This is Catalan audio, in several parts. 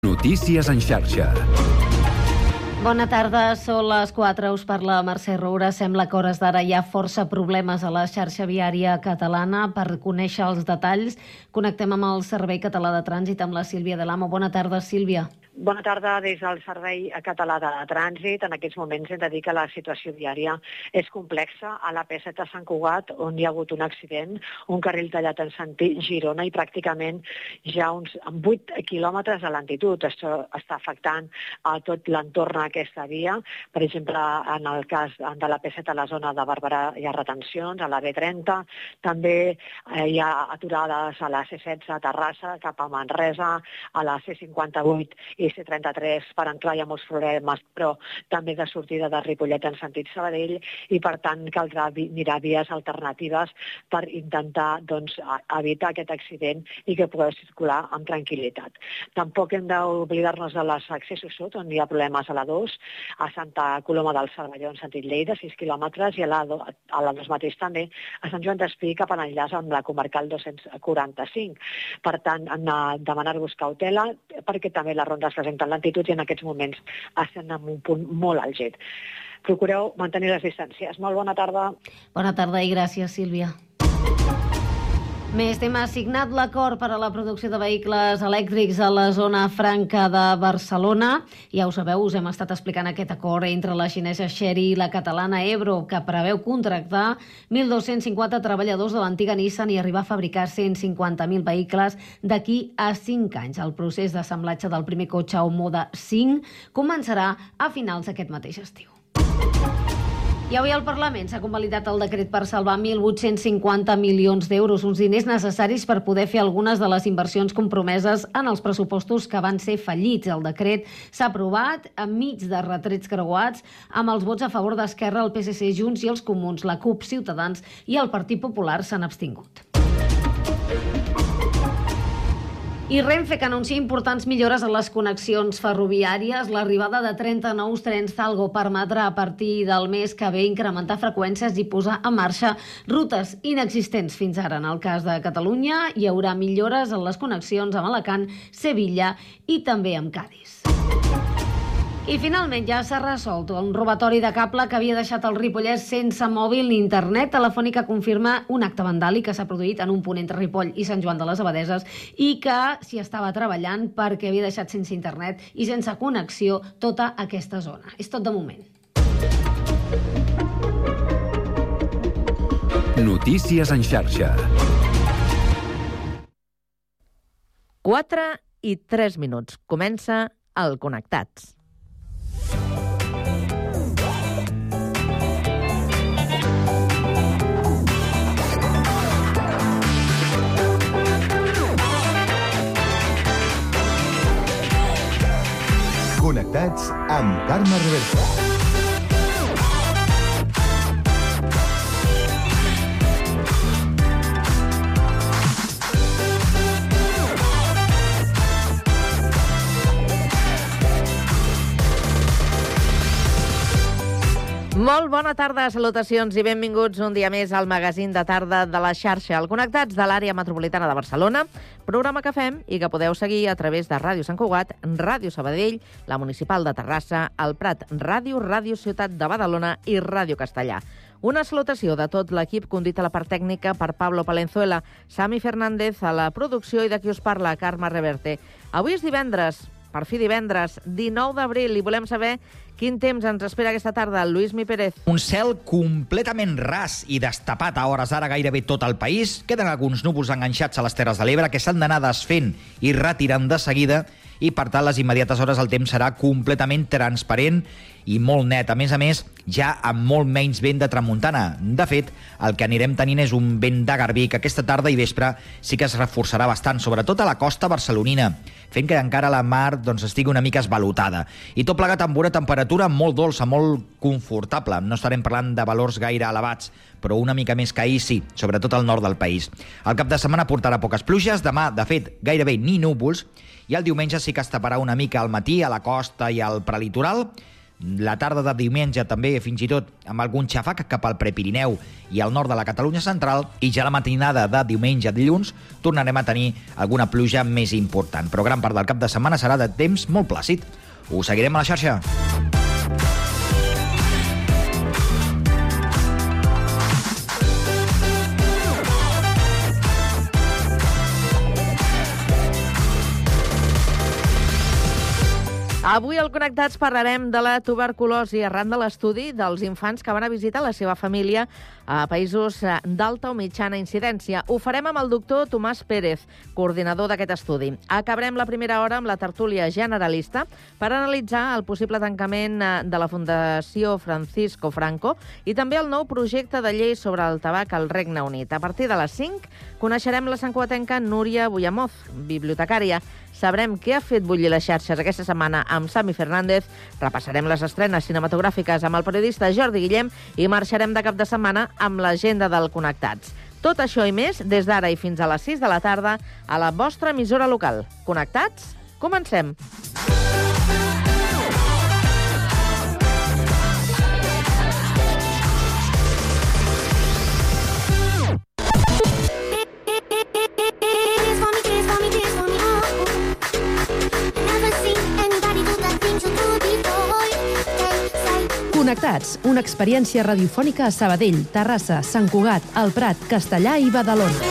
Notícies en xarxa. Bona tarda, són les 4, us parla Mercè Roura. Sembla que a hores d'ara hi ha força problemes a la xarxa viària catalana. Per conèixer els detalls, connectem amb el Servei Català de Trànsit amb la Sílvia Delamo. Bona tarda, Sílvia. Bona tarda des del Servei Català de Trànsit. En aquests moments hem de dir que la situació viària és complexa. A la P7 a Sant Cugat, on hi ha hagut un accident, un carril tallat en sentit Girona i pràcticament ja uns 8 quilòmetres de lentitud. Això està afectant a tot l'entorn d'aquesta via. Per exemple, en el cas de la P7 a la zona de Barberà hi ha retencions, a la B30 també hi ha aturades a la C16 a Terrassa cap a Manresa, a la C58 i C33 per entrar hi ha molts problemes, però també de sortida de Ripollet en sentit Sabadell, i per tant caldrà mirar vies alternatives per intentar evitar aquest accident i que pugui circular amb tranquil·litat. Tampoc hem d'oblidar-nos de les accessos sud, on hi ha problemes a la 2, a Santa Coloma del Cervelló en sentit Lleida, 6 quilòmetres, i a la 2 mateix també a Sant Joan d'Espí cap a l'enllaç amb la comarcal 245. Per tant, hem de demanar-vos cautela perquè també les rondes presenten lentitud i en aquests moments estem en un punt molt àlgid. Procureu mantenir les distàncies. Molt bona tarda. Bona tarda i gràcies, Sílvia. Més tema, signat l'acord per a la producció de vehicles elèctrics a la zona franca de Barcelona. Ja ho sabeu, us hem estat explicant aquest acord entre la xinesa Chery i la catalana Ebro, que preveu contractar 1.250 treballadors de l'antiga Nissan i arribar a fabricar 150.000 vehicles d'aquí a 5 anys. El procés d'assemblatge del primer cotxe Omoda 5 començarà a finals d'aquest mateix estiu. I avui al Parlament s'ha convalidat el decret per salvar 1.850 milions d'euros, uns diners necessaris per poder fer algunes de les inversions compromeses en els pressupostos que van ser fallits. El decret s'ha aprovat enmig de retrets creuats amb els vots a favor d'Esquerra, el PSC, Junts i els Comuns, la CUP, Ciutadans i el Partit Popular s'han abstingut. I Renfe, que anuncia importants millores en les connexions ferroviàries. L'arribada de 30 nous trens Talgo permetrà a partir del mes que ve incrementar freqüències i posar en marxa rutes inexistents fins ara. En el cas de Catalunya, hi haurà millores en les connexions amb Alacant, Sevilla i també amb Cadis. I finalment ja s'ha resolt un robatori de cable que havia deixat el Ripollès sense mòbil ni internet. Telefònica confirma un acte vandàlic que s'ha produït en un punt entre Ripoll i Sant Joan de les Abadeses i que s'hi estava treballant perquè havia deixat sense internet i sense connexió tota aquesta zona. És tot de moment. Notícies en xarxa. 4:03. Comença el Connectats. Connectats amb Carme Reversa. Molt bona tarda, salutacions i benvinguts un dia més al magazín de tarda de la xarxa, el Connectats de l'àrea metropolitana de Barcelona, programa que fem i que podeu seguir a través de Ràdio Sant Cugat, Ràdio Sabadell, la Municipal de Terrassa, el Prat Ràdio, Ràdio Ciutat de Badalona i Ràdio Castellà. Una salutació de tot l'equip condit a la part tècnica per Pablo Palenzuela, Sami Fernández a la producció i de qui us parla, Carme Reverte. Avui és divendres, per fi divendres, 19 d'abril, i volem saber quin temps ens espera aquesta tarda. Lluís Mi Pérez. Un cel completament ras i destapat a hores d'ara gairebé tot el país. Queden alguns núvols enganxats a les Terres de l'Ebre que s'han d'anar desfent i retirant de seguida i, per tant, les immediates hores el temps serà completament transparent i molt net. A més, ja amb molt menys vent de tramuntana. De fet, el que anirem tenint és un vent de garbí que aquesta tarda i vespre sí que es reforçarà bastant, sobretot a la costa barcelonina, fent que encara la mar estigui una mica esvalotada. I tot plegat amb una temperatura molt dolça, molt confortable. No estarem parlant de valors gaire elevats, però una mica més que ahir sí, sobretot al nord del país. El cap de setmana portarà poques pluges, demà, de fet, gairebé ni núvols, i el diumenge sí que es taparà una mica al matí a la costa i al prelitoral. La tarda de diumenge també, fins i tot, amb algun xafac cap al Prepirineu i al nord de la Catalunya central, i ja la matinada de diumenge a dilluns tornarem a tenir alguna pluja més important. Però gran part del cap de setmana serà de temps molt plàcid. Ho seguirem a la xarxa. Avui al Connectats parlarem de la tuberculosi arran de l'estudi dels infants que van a visitar la seva família a països d'alta o mitjana incidència. Ho farem amb el doctor Tomàs Pérez, coordinador d'aquest estudi. Acabarem la primera hora amb la tertúlia generalista per analitzar el possible tancament de la Fundació Francisco Franco i també el nou projecte de llei sobre el tabac al Regne Unit. A partir de les 5 coneixerem la santcugatenca Núria Bullamoz, bibliotecària. Sabrem què ha fet bullir les xarxes aquesta setmana amb Sami Fernández, repassarem les estrenes cinematogràfiques amb el periodista Jordi Guillem i marxarem de cap de setmana amb l'agenda del Connectats. Tot això i més des d'ara i fins a les 6 de la tarda a la vostra emissora local. Connectats? Comencem! Connectats, una experiència radiofònica a Sabadell, Terrassa, Sant Cugat, El Prat, Castellà i Badalona.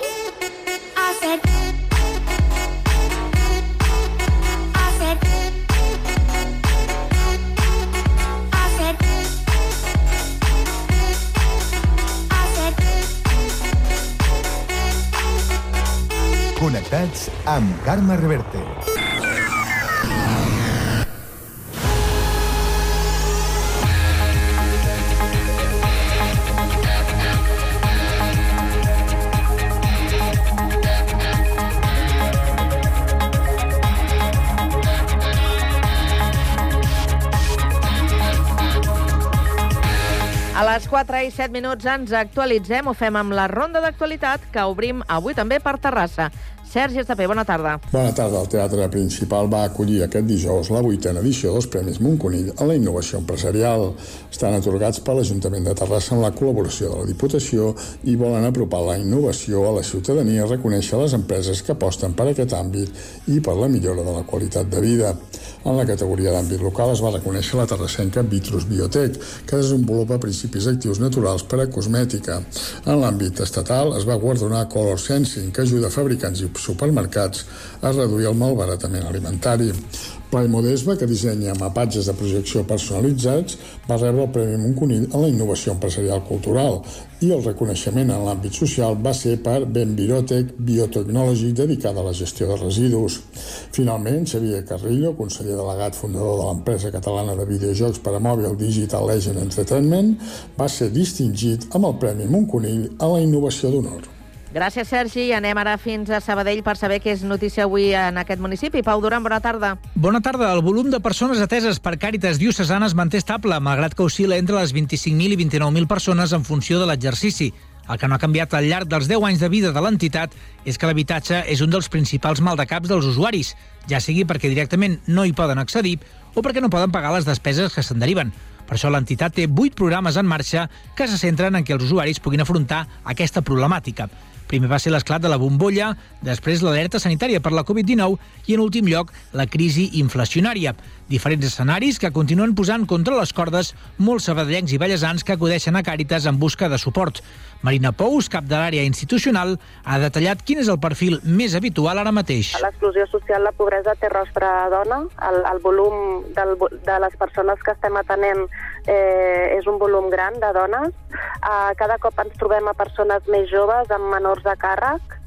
Connectats amb Carme Reverte. A les 4 i 7 minuts ens actualitzem, ho fem amb la ronda d'actualitat que obrim avui també per Terrassa. Sergi Estapé, bona tarda. Bona tarda. El Teatre Principal va acollir aquest dijous la 8a edició dels Premis Montconill en la innovació empresarial. Estan atorgats per l'Ajuntament de Terrassa amb la col·laboració de la Diputació i volen apropar la innovació a la ciutadania i reconèixer les empreses que aposten per aquest àmbit i per la millora de la qualitat de vida. En la categoria d'àmbit local es va reconèixer la terrassenca Vitrus Biotech, que desenvolupa principis actius naturals per a cosmètica. En l'àmbit estatal es va guardonar Color Sensing, que ajuda fabricants i supermercats a reduir el malbaratament alimentari. Blai Modesba, que dissenya mapatges de projecció personalitzats, va rebre el Premi Montconill en la innovació empresarial cultural i el reconeixement en l'àmbit social va ser per Benvirotech Biotechnology, dedicada a la gestió de residus. Finalment, Xavier Carrillo, conseller delegat fundador de l'empresa catalana de videojocs per a mòbil Digital Legend Entertainment, va ser distingit amb el Premi Montconill en la innovació d'honor. Gràcies, Sergi. Anem ara fins a Sabadell per saber què és notícia avui en aquest municipi. Pau Duran, bona tarda. Bona tarda. El volum de persones ateses per Càritas Diocesana es manté estable, malgrat que oscil·la entre les 25.000 i 29.000 persones en funció de l'exercici. El que no ha canviat al llarg dels 10 anys de vida de l'entitat és que l'habitatge és un dels principals maldecaps dels usuaris, ja sigui perquè directament no hi poden accedir o perquè no poden pagar les despeses que se'n deriven. Per això l'entitat té 8 programes en marxa que se centren en què els usuaris puguin afrontar aquesta problemàtica. Primer va ser l'esclat de la bombolla, després l'alerta sanitària per la Covid-19 i, en últim lloc, la crisi inflacionària. Diferents escenaris que continuen posant contra les cordes molts sabadellencs i ballesans que acudeixen a Càritas en busca de suport. Marina Pous, cap de l'àrea institucional, ha detallat quin és el perfil més habitual ara mateix. L'exclusió social, la pobresa té rostre dona. El volum de les persones que estem atenent és un volum gran de dones. Cada cop ens trobem a persones més joves amb menors a càrrec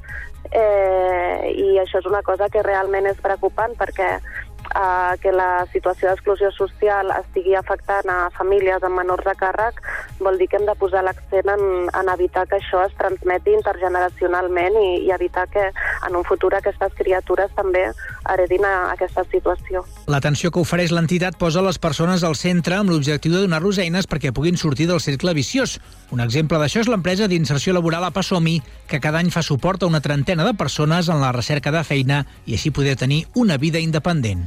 i això és una cosa que realment és preocupant perquè que la situació d'exclusió social estigui afectant a famílies amb menors a càrrec vol dir que hem de posar l'accent en evitar que això es transmeti intergeneracionalment i evitar que en un futur aquestes criatures també heredin aquesta situació. L'atenció que ofereix l'entitat posa les persones al centre amb l'objectiu de donar-los eines perquè puguin sortir del cercle viciós. Un exemple d'això és l'empresa d'inserció laboral Apasomi, que cada any fa suport a una trentena de persones en la recerca de feina i així poder tenir una vida independent.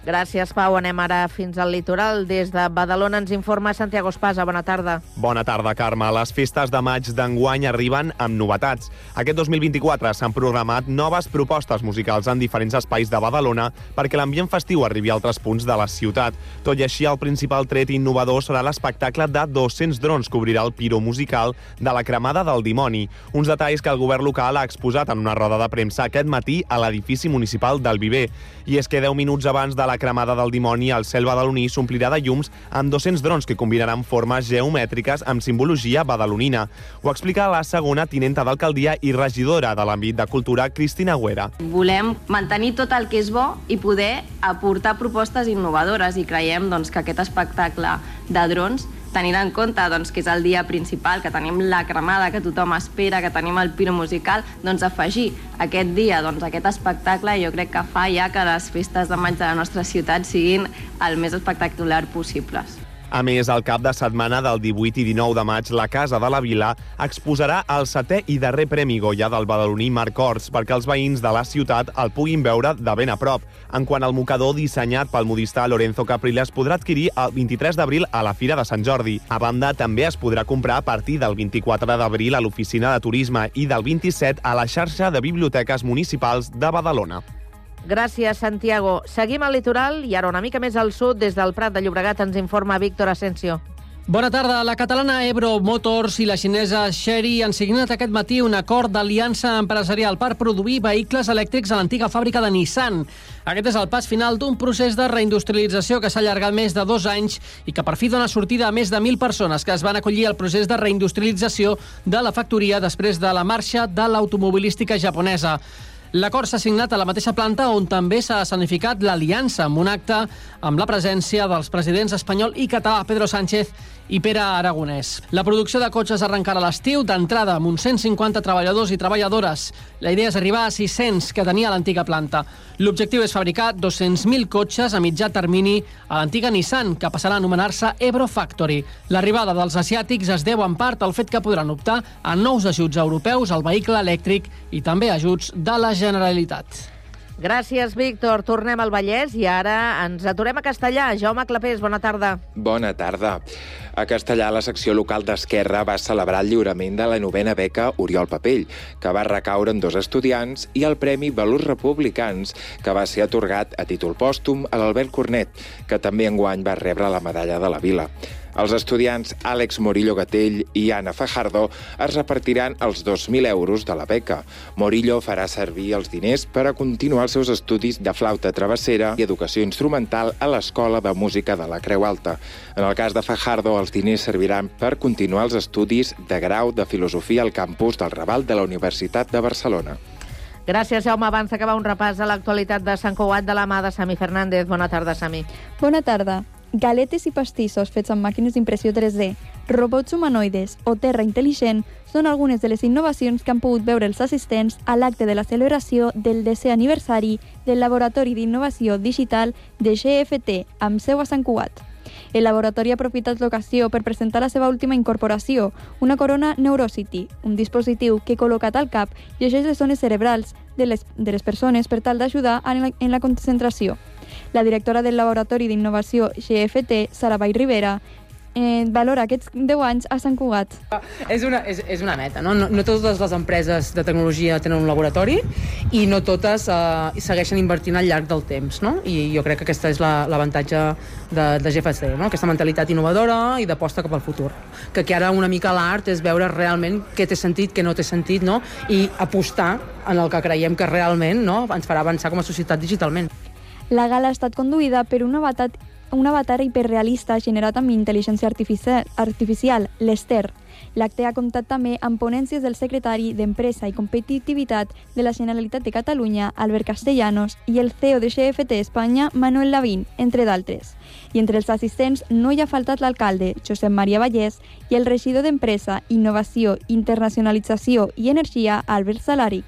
Gràcies, Pau. Anem ara fins al litoral. Des de Badalona ens informa Santiago Espasa. Bona tarda. Bona tarda, Carme. Les festes de maig d'enguany arriben amb novetats. Aquest 2024 s'han programat noves propostes musicals en diferents espais de Badalona perquè l'ambient festiu arribi a altres punts de la ciutat. Tot i així, el principal tret innovador serà l'espectacle de 200 drons que obrirà el piro musical de la cremada del dimoni. Uns detalls que el govern local ha exposat en una roda de premsa aquest matí a l'edifici municipal del Viver. I és que 10 minuts abans de la cremada del dimoni, el cel badaloní s'omplirà de llums amb 200 drons que combinaran formes geomètriques amb simbologia badalonina. Ho explica la segona tinenta d'alcaldia i regidora de l'àmbit de cultura, Cristina Agüera. Volem mantenir tot el que és bo i poder aportar propostes innovadores i creiem que aquest espectacle de drons, tenint en compte que és el dia principal, que tenim la cremada que tothom espera, que tenim el piro musical, afegir aquest dia, aquest espectacle, jo crec que fa ja que les festes de maig de la nostra ciutat siguin el més espectacular possibles. A més, al cap de setmana del 18 i 19 de maig, la Casa de la Vila exposarà el 7è i darrer Premi Goya del badaloní Marc Horts perquè els veïns de la ciutat el puguin veure de ben a prop. En quant al mocador dissenyat pel modista Lorenzo Capriles podrà adquirir el 23 d'abril a la Fira de Sant Jordi. A banda, també es podrà comprar a partir del 24 d'abril a l'Oficina de Turisme i del 27 a la xarxa de biblioteques municipals de Badalona. Gràcies, Santiago. Seguim al litoral i ara una mica més al sud, des del Prat de Llobregat ens informa Víctor Asensio. Bona tarda. La catalana Ebro Motors i la xinesa Chery han signat aquest matí un acord d'aliança empresarial per produir vehicles elèctrics a l'antiga fàbrica de Nissan. Aquest és el pas final d'un procés de reindustrialització que s'ha allargat més de 2 anys i que per fi dona sortida a més de 1.000 persones que es van acollir al procés de reindustrialització de la factoria després de la marxa de l'automobilística japonesa. L'acord s'ha signat a la mateixa planta on també s'ha escenificat l'aliança amb un acte amb la presència dels presidents espanyol i català Pedro Sánchez i Pere Aragonès. La producció de cotxes arrencarà a l'estiu, d'entrada amb uns 150 treballadors i treballadores. La idea és arribar a 600 que tenia l'antiga planta. L'objectiu és fabricar 200.000 cotxes a mitjà termini a l'antiga Nissan, que passarà a anomenar-se Ebro Factory. L'arribada dels asiàtics es deu en part al fet que podran optar a nous ajuts europeus al vehicle elèctric i també ajuts de la Generalitat. Gràcies, Víctor. Tornem al Vallès i ara ens aturem a Castellà. Jaume Clapés, bona tarda. Bona tarda. A Castellà, la secció local d'Esquerra va celebrar el lliurament de la 9a beca Oriol Papell, que va recaure en 2 estudiants, i el Premi Valors Republicans, que va ser atorgat a títol pòstum a l'Albert Cornet, que també enguany va rebre la medalla de la Vila. Els estudiants Àlex Morillo Gatell i Anna Fajardo es repartiran els 2.000 euros de la beca. Morillo farà servir els diners per a continuar els seus estudis de flauta travessera i educació instrumental a l'Escola de Música de la Creu Alta. En el cas de Fajardo, els diners serviran per continuar els estudis de grau de filosofia al campus del Raval de la Universitat de Barcelona. Gràcies, Jaume. Abans d'acabar, un repàs a l'actualitat de Sant Cugat de la mà de Sami Fernández. Bona tarda, Sami. Bona tarda. Galetes i pastissos fets amb màquines d'impressió 3D, robots humanoides o terra intel·ligent són algunes de les innovacions que han pogut veure els assistents a l'acte de la celebració del 10è aniversari del Laboratori d'Innovació Digital de GFT, amb seu a Sant Cugat. El laboratori ha aprofitat l'ocasió per presentar la seva última incorporació, una corona Neurocity, un dispositiu que, col·locat al cap, llegeix les zones cerebrals de les persones per tal d'ajudar en la concentració. La directora del Laboratori d'Innovació GFT, Sara Vall Rivera, valora aquests 10 anys a Sant Cugat. És una meta, no? No totes les empreses de tecnologia tenen un laboratori i no totes segueixen invertint al llarg del temps, no? I jo crec que aquesta és l'avantatge de GFT, no? Aquesta mentalitat innovadora i d'aposta cap al futur. Que ara una mica l'art és veure realment què té sentit, què no té sentit, no? I apostar en el que creiem que realment, no, ens farà avançar com a societat digitalment. La gala ha estat conduïda per un avatar hiperrealista generat amb intel·ligència artificial, l'Ester. L'acte ha comptat també amb ponències del secretari d'Empresa i Competitivitat de la Generalitat de Catalunya, Albert Castellanos, i el CEO de GFT Espanya, Manuel Lavín, entre d'altres. I entre els assistents no hi ha faltat l'alcalde, Josep Maria Vallès, i el regidor d'Empresa, Innovació, Internacionalització i Energia, Albert Salàric.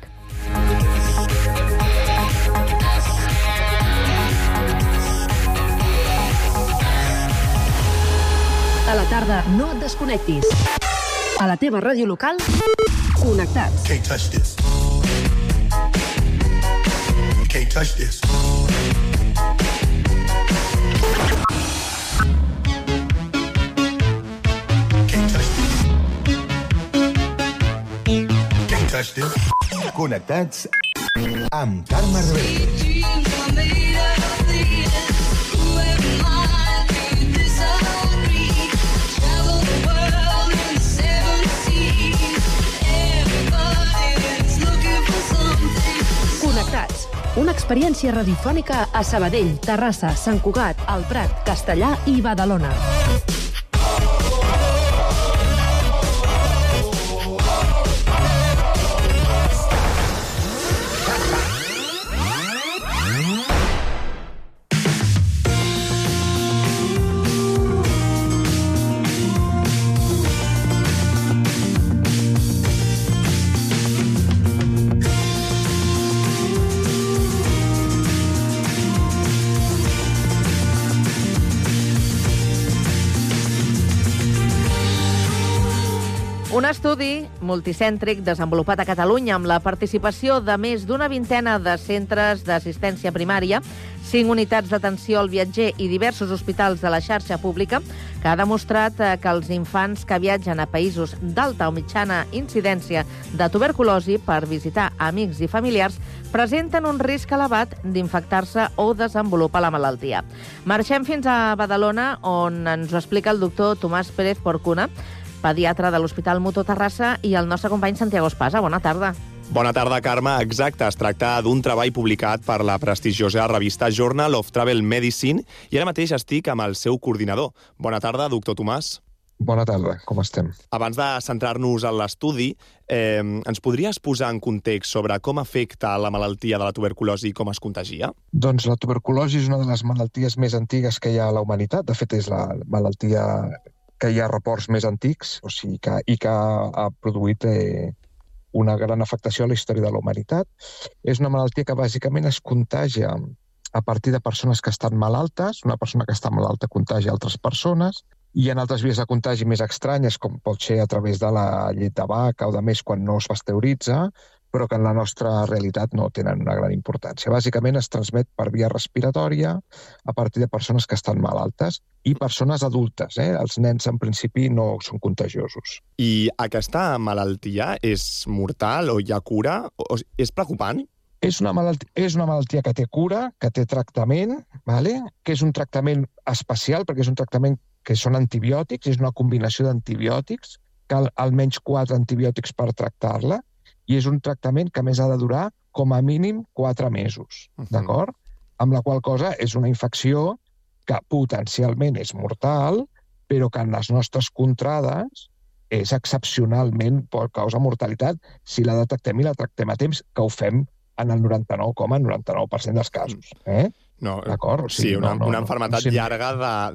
A la tarda, no et desconnectis. A la teva ràdio local, connectats. Can't touch this. You can't touch this. Connectats amb Carme Reverte. Connectats. Una experiència radiofònica a Sabadell, Terrassa, Sant Cugat, El Prat, Castellar i Badalona. Un estudi multicèntric desenvolupat a Catalunya amb la participació de més d'una vintena de centres d'assistència primària, 5 unitats d'atenció al viatger i diversos hospitals de la xarxa pública, que ha demostrat que els infants que viatgen a països d'alta o mitjana incidència de tuberculosi per visitar amics i familiars presenten un risc elevat d'infectar-se o desenvolupar la malaltia. Marxem fins a Badalona, on ens ho explica el doctor Tomàs Pérez Porcuna, pediatre de l'Hospital Mutu Terrassa, i el nostre company Santiago Espasa. Bona tarda. Bona tarda, Carme. Exacte, es tracta d'un treball publicat per la prestigiosa revista Journal of Travel Medicine i ara mateix estic amb el seu coordinador. Bona tarda, doctor Tomàs. Bona tarda, com estem? Abans de centrar-nos en l'estudi, ens podries posar en context sobre com afecta la malaltia de la tuberculosi i com es contagia? Doncs la tuberculosi és una de les malalties més antigues que hi ha a la humanitat. De fet, és la malaltia que hi ha reports més antics, i que ha produït una gran afectació a la història de la humanitat. És una malaltia que bàsicament es contagia a partir de persones que estan malaltes, una persona que està malalta contagia altres persones, i hi ha altres vies de contagi més estranyes, com pot ser a través de la llet de vaca o de més quan no es pasteuritza, però que en la nostra realitat no tenen una gran importància. Bàsicament es transmet per via respiratòria a partir de persones que estan malaltes i persones adultes. Els nens, en principi, no són contagiosos. I aquesta malaltia és mortal o hi ha cura? És preocupant? És una malaltia que té cura, que té tractament, que és un tractament especial, perquè és un tractament que són antibiòtics, és una combinació d'antibiòtics, cal almenys 4 antibiòtics per tractar-la, i és un tractament que més ha de durar com a mínim 4 mesos, d'acord? Amb la qual cosa és una infecció que potencialment és mortal, però que en les nostres contrades és excepcionalment pot causar mortalitat si la detectem i la tractem a temps, que ho fem en el 99,99% dels casos. No, d'acord? Sí, una malaltia llarga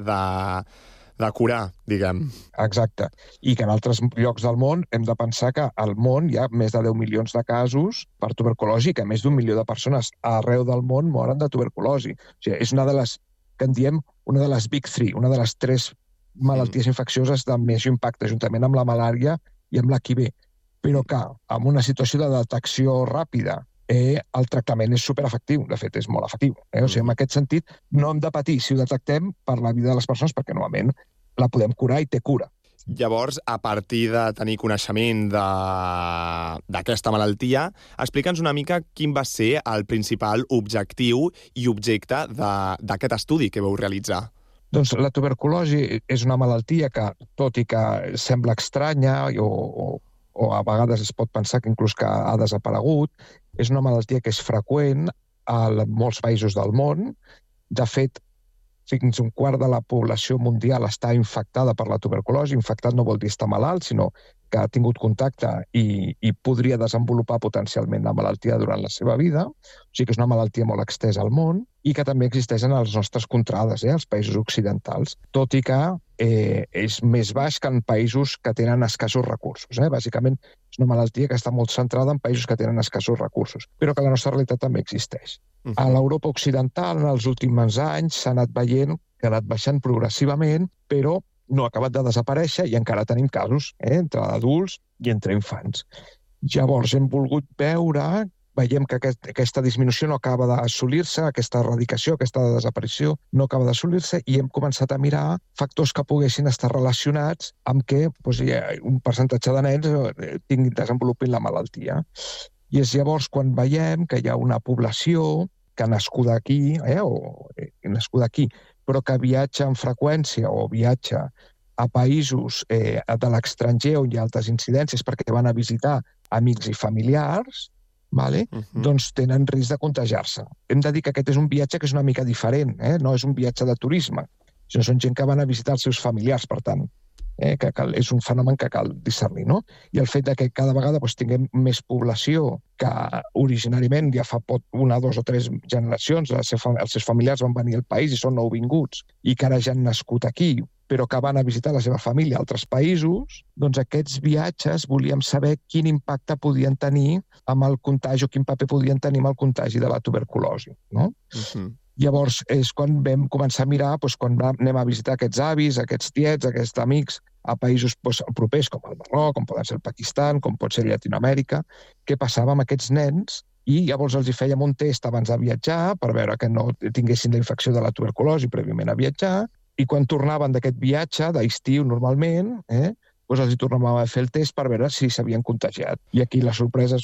de curar, diguem. Exacte. I que en altres llocs del món hem de pensar que al món hi ha més de 10 milions de casos per tuberculosi, que més d'1 milió de persones arreu del món moren de tuberculosi. O sigui, és una de les, que en diem, una de les Big Three, una de les 3 malalties infeccioses de més impacte, juntament amb la malària i amb l'HIV. Però que, amb una situació de detecció ràpida, el tractament és superefectiu, de fet és molt efectiu. O sigui, en aquest sentit, no hem de patir si ho detectem per la vida de les persones, perquè normalment la podem curar i té cura. Llavors, a partir de tenir coneixement d'aquesta malaltia, explica'ns una mica quin va ser el principal objectiu i objecte d'aquest estudi que vau realitzar. Doncs la tuberculosi és una malaltia que, tot i que sembla estranya o a vegades es pot pensar que inclús que ha desaparegut, és una malaltia que és freqüent a molts països del món. De fet, fins un quart de la població mundial està infectada per la tuberculosi. Infectat no vol dir estar malalt, sinó que ha tingut contacte i podria desenvolupar potencialment la malaltia durant la seva vida. O sigui que és una malaltia molt extesa al món i que també existeix en les nostres contrades, als països occidentals, tot i que és més baix que en països que tenen escassos recursos. Bàsicament, és una malaltia que està molt centrada en països que tenen escassos recursos, però que la nostra realitat també existeix. A l'Europa occidental, en els últims anys, s'ha anat veient que ha anat baixant progressivament, però no ha acabat de desaparèixer i encara tenim casos entre adults i entre infants. Llavors hem volgut veure veiem que aquesta disminució no acaba d'assolir-se, aquesta erradicació, aquesta desaparició no acaba d'assolir-se, i hem començat a mirar factors que poguessin estar relacionats amb que un percentatge de nens desenvolupin la malaltia. I és llavors quan veiem que hi ha una població que nascuda aquí, però que viatja amb freqüència o viatja a països de l'estranger on hi ha altes incidències perquè van a visitar amics i familiars, doncs tenen risc de contagiar-se. Hem de dir que aquest és un viatge que és una mica diferent, no és un viatge de turisme, sinó són gent que van a visitar els seus familiars, per tant, que és un fenomen que cal discernir, no? I el fet que cada vegada tinguem més població que originàriament ja fa 1, 2 o 3 generacions els seus familiars van venir al país i són nouvinguts i que ara ja han nascut aquí, però que van a visitar la seva família a altres països, doncs aquests viatges volíem saber quin impacte podien tenir amb el contagi o quin paper podien tenir amb el contagi de la tuberculosi, no? Llavors, és quan vam començar a mirar, quan anem a visitar aquests avis, aquests tiets, aquests amics, a països propers com el Marroc, com poden ser el Pakistan, com pot ser Llatinoamèrica, què passava amb aquests nens, i llavors els hi fèiem un test abans de viatjar per veure que no tinguessin la infecció de la tuberculosi prèviament a viatjar, i quan tornaven d'aquest viatge, d'estiu normalment, doncs els hi tornàvem a fer el test per veure si s'havien contagiat. I aquí la sorpresa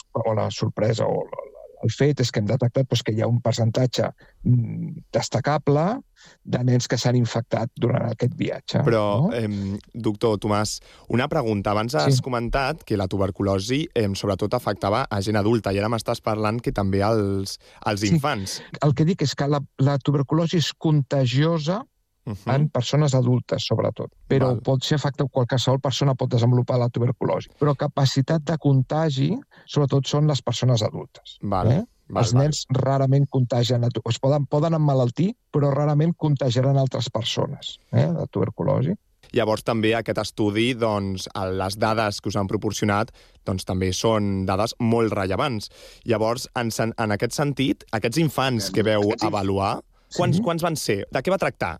o el fet és que hem detectat que hi ha un percentatge destacable de nens que s'han infectat durant aquest viatge. Però, doctor Tomàs, una pregunta. Abans has comentat que la tuberculosi sobretot afectava a gent adulta i ara m'estàs parlant que també als infants. El que dic és que la tuberculosi és contagiosa en persones adultes, sobretot. Però pot ser efecte, qualsevol persona pot desenvolupar la tuberculosi. Però capacitat de contagi, sobretot, són les persones adultes. Els nens rarament contagien, poden emmalaltir, però rarament contagiaran altres persones, la tuberculosi. Llavors també aquest estudi, les dades que us han proporcionat, també són dades molt rellevants. Llavors, en aquest sentit, aquests infants que veu avaluar, quants van ser? De què va tractar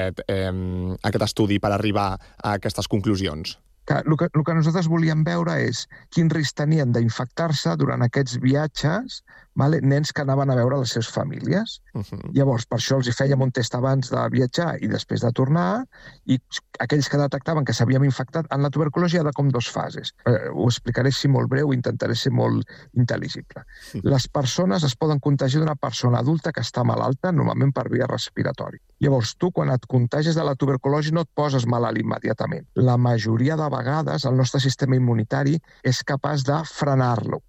aquest estudi per arribar a aquestes conclusions? El que nosaltres volíem veure és quin risc tenien d'infectar-se durant aquests viatges nens que anaven a veure les seves famílies. Llavors, per això els hi fèiem un test abans de viatjar i després de tornar, i aquells que detectaven que s'havien infectat en la tuberculosi hi ha com 2 fases. Ho explicaré així molt breu, intentaré ser molt intel·ligible. Les persones es poden contagiar d'una persona adulta que està malalta, normalment per via respiratòria. Llavors, tu, quan et contagies de la tuberculosi, no et poses malalt immediatament. La majoria de vegades, el nostre sistema immunitari és capaç de frenar-lo,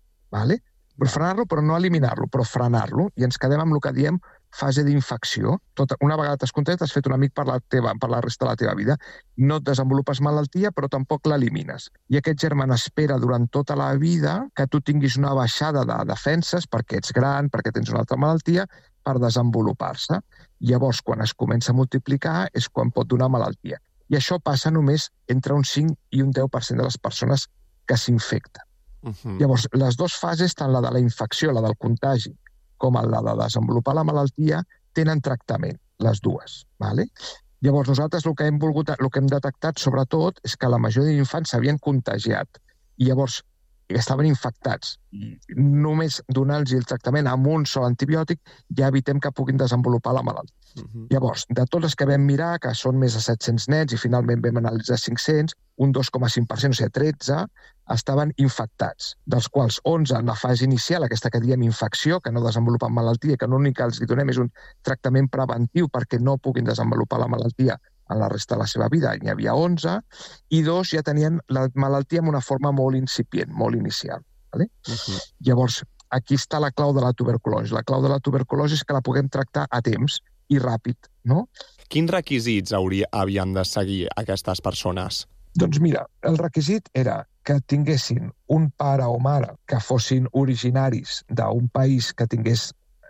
però no eliminar-lo, però frenar-lo, i ens quedem amb el que diem fase d'infecció. Una vegada t'has contagiat, has fet un amic per la resta de la teva vida. No et desenvolupes malaltia, però tampoc l'elimines. I aquest germen espera durant tota la vida que tu tinguis una baixada de defenses perquè ets gran, perquè tens una altra malaltia, per desenvolupar-se. Llavors, quan es comença a multiplicar, és quan pot donar malaltia. I això passa només entre un 5 i un 10% de les persones que s'infecten. Llavors, les 2 fases, tant la de la infecció, la del contagi, com la de desenvolupar la malaltia, tenen tractament, les dues. Llavors, nosaltres el que hem detectat, sobretot, és que la majoria d'infants s'havien contagiat i llavors estaven infectats. I només donant-los el tractament amb un sol antibiòtic ja evitem que puguin desenvolupar la malaltia. Llavors, de tots els que vam mirar, que són més de 700 nens i finalment vam analitzar 500, un 2,5%, o sigui, 13, estaven infectats, dels quals 11 en la fase inicial, aquesta que diem infecció, que no desenvolupen malaltia, que l'únic que els donem és un tractament preventiu perquè no puguin desenvolupar la malaltia en la resta de la seva vida. N'hi havia 11, i 2 ja tenien la malaltia en una forma molt incipient, molt inicial. Llavors, aquí està la clau de la tuberculosi. La clau de la tuberculosi és que la puguem tractar a temps i ràpid, no? Quins requisits havien de seguir aquestes persones? Doncs mira, el requisit era que tinguessin un pare o mare que fossin originaris d'un país que tingués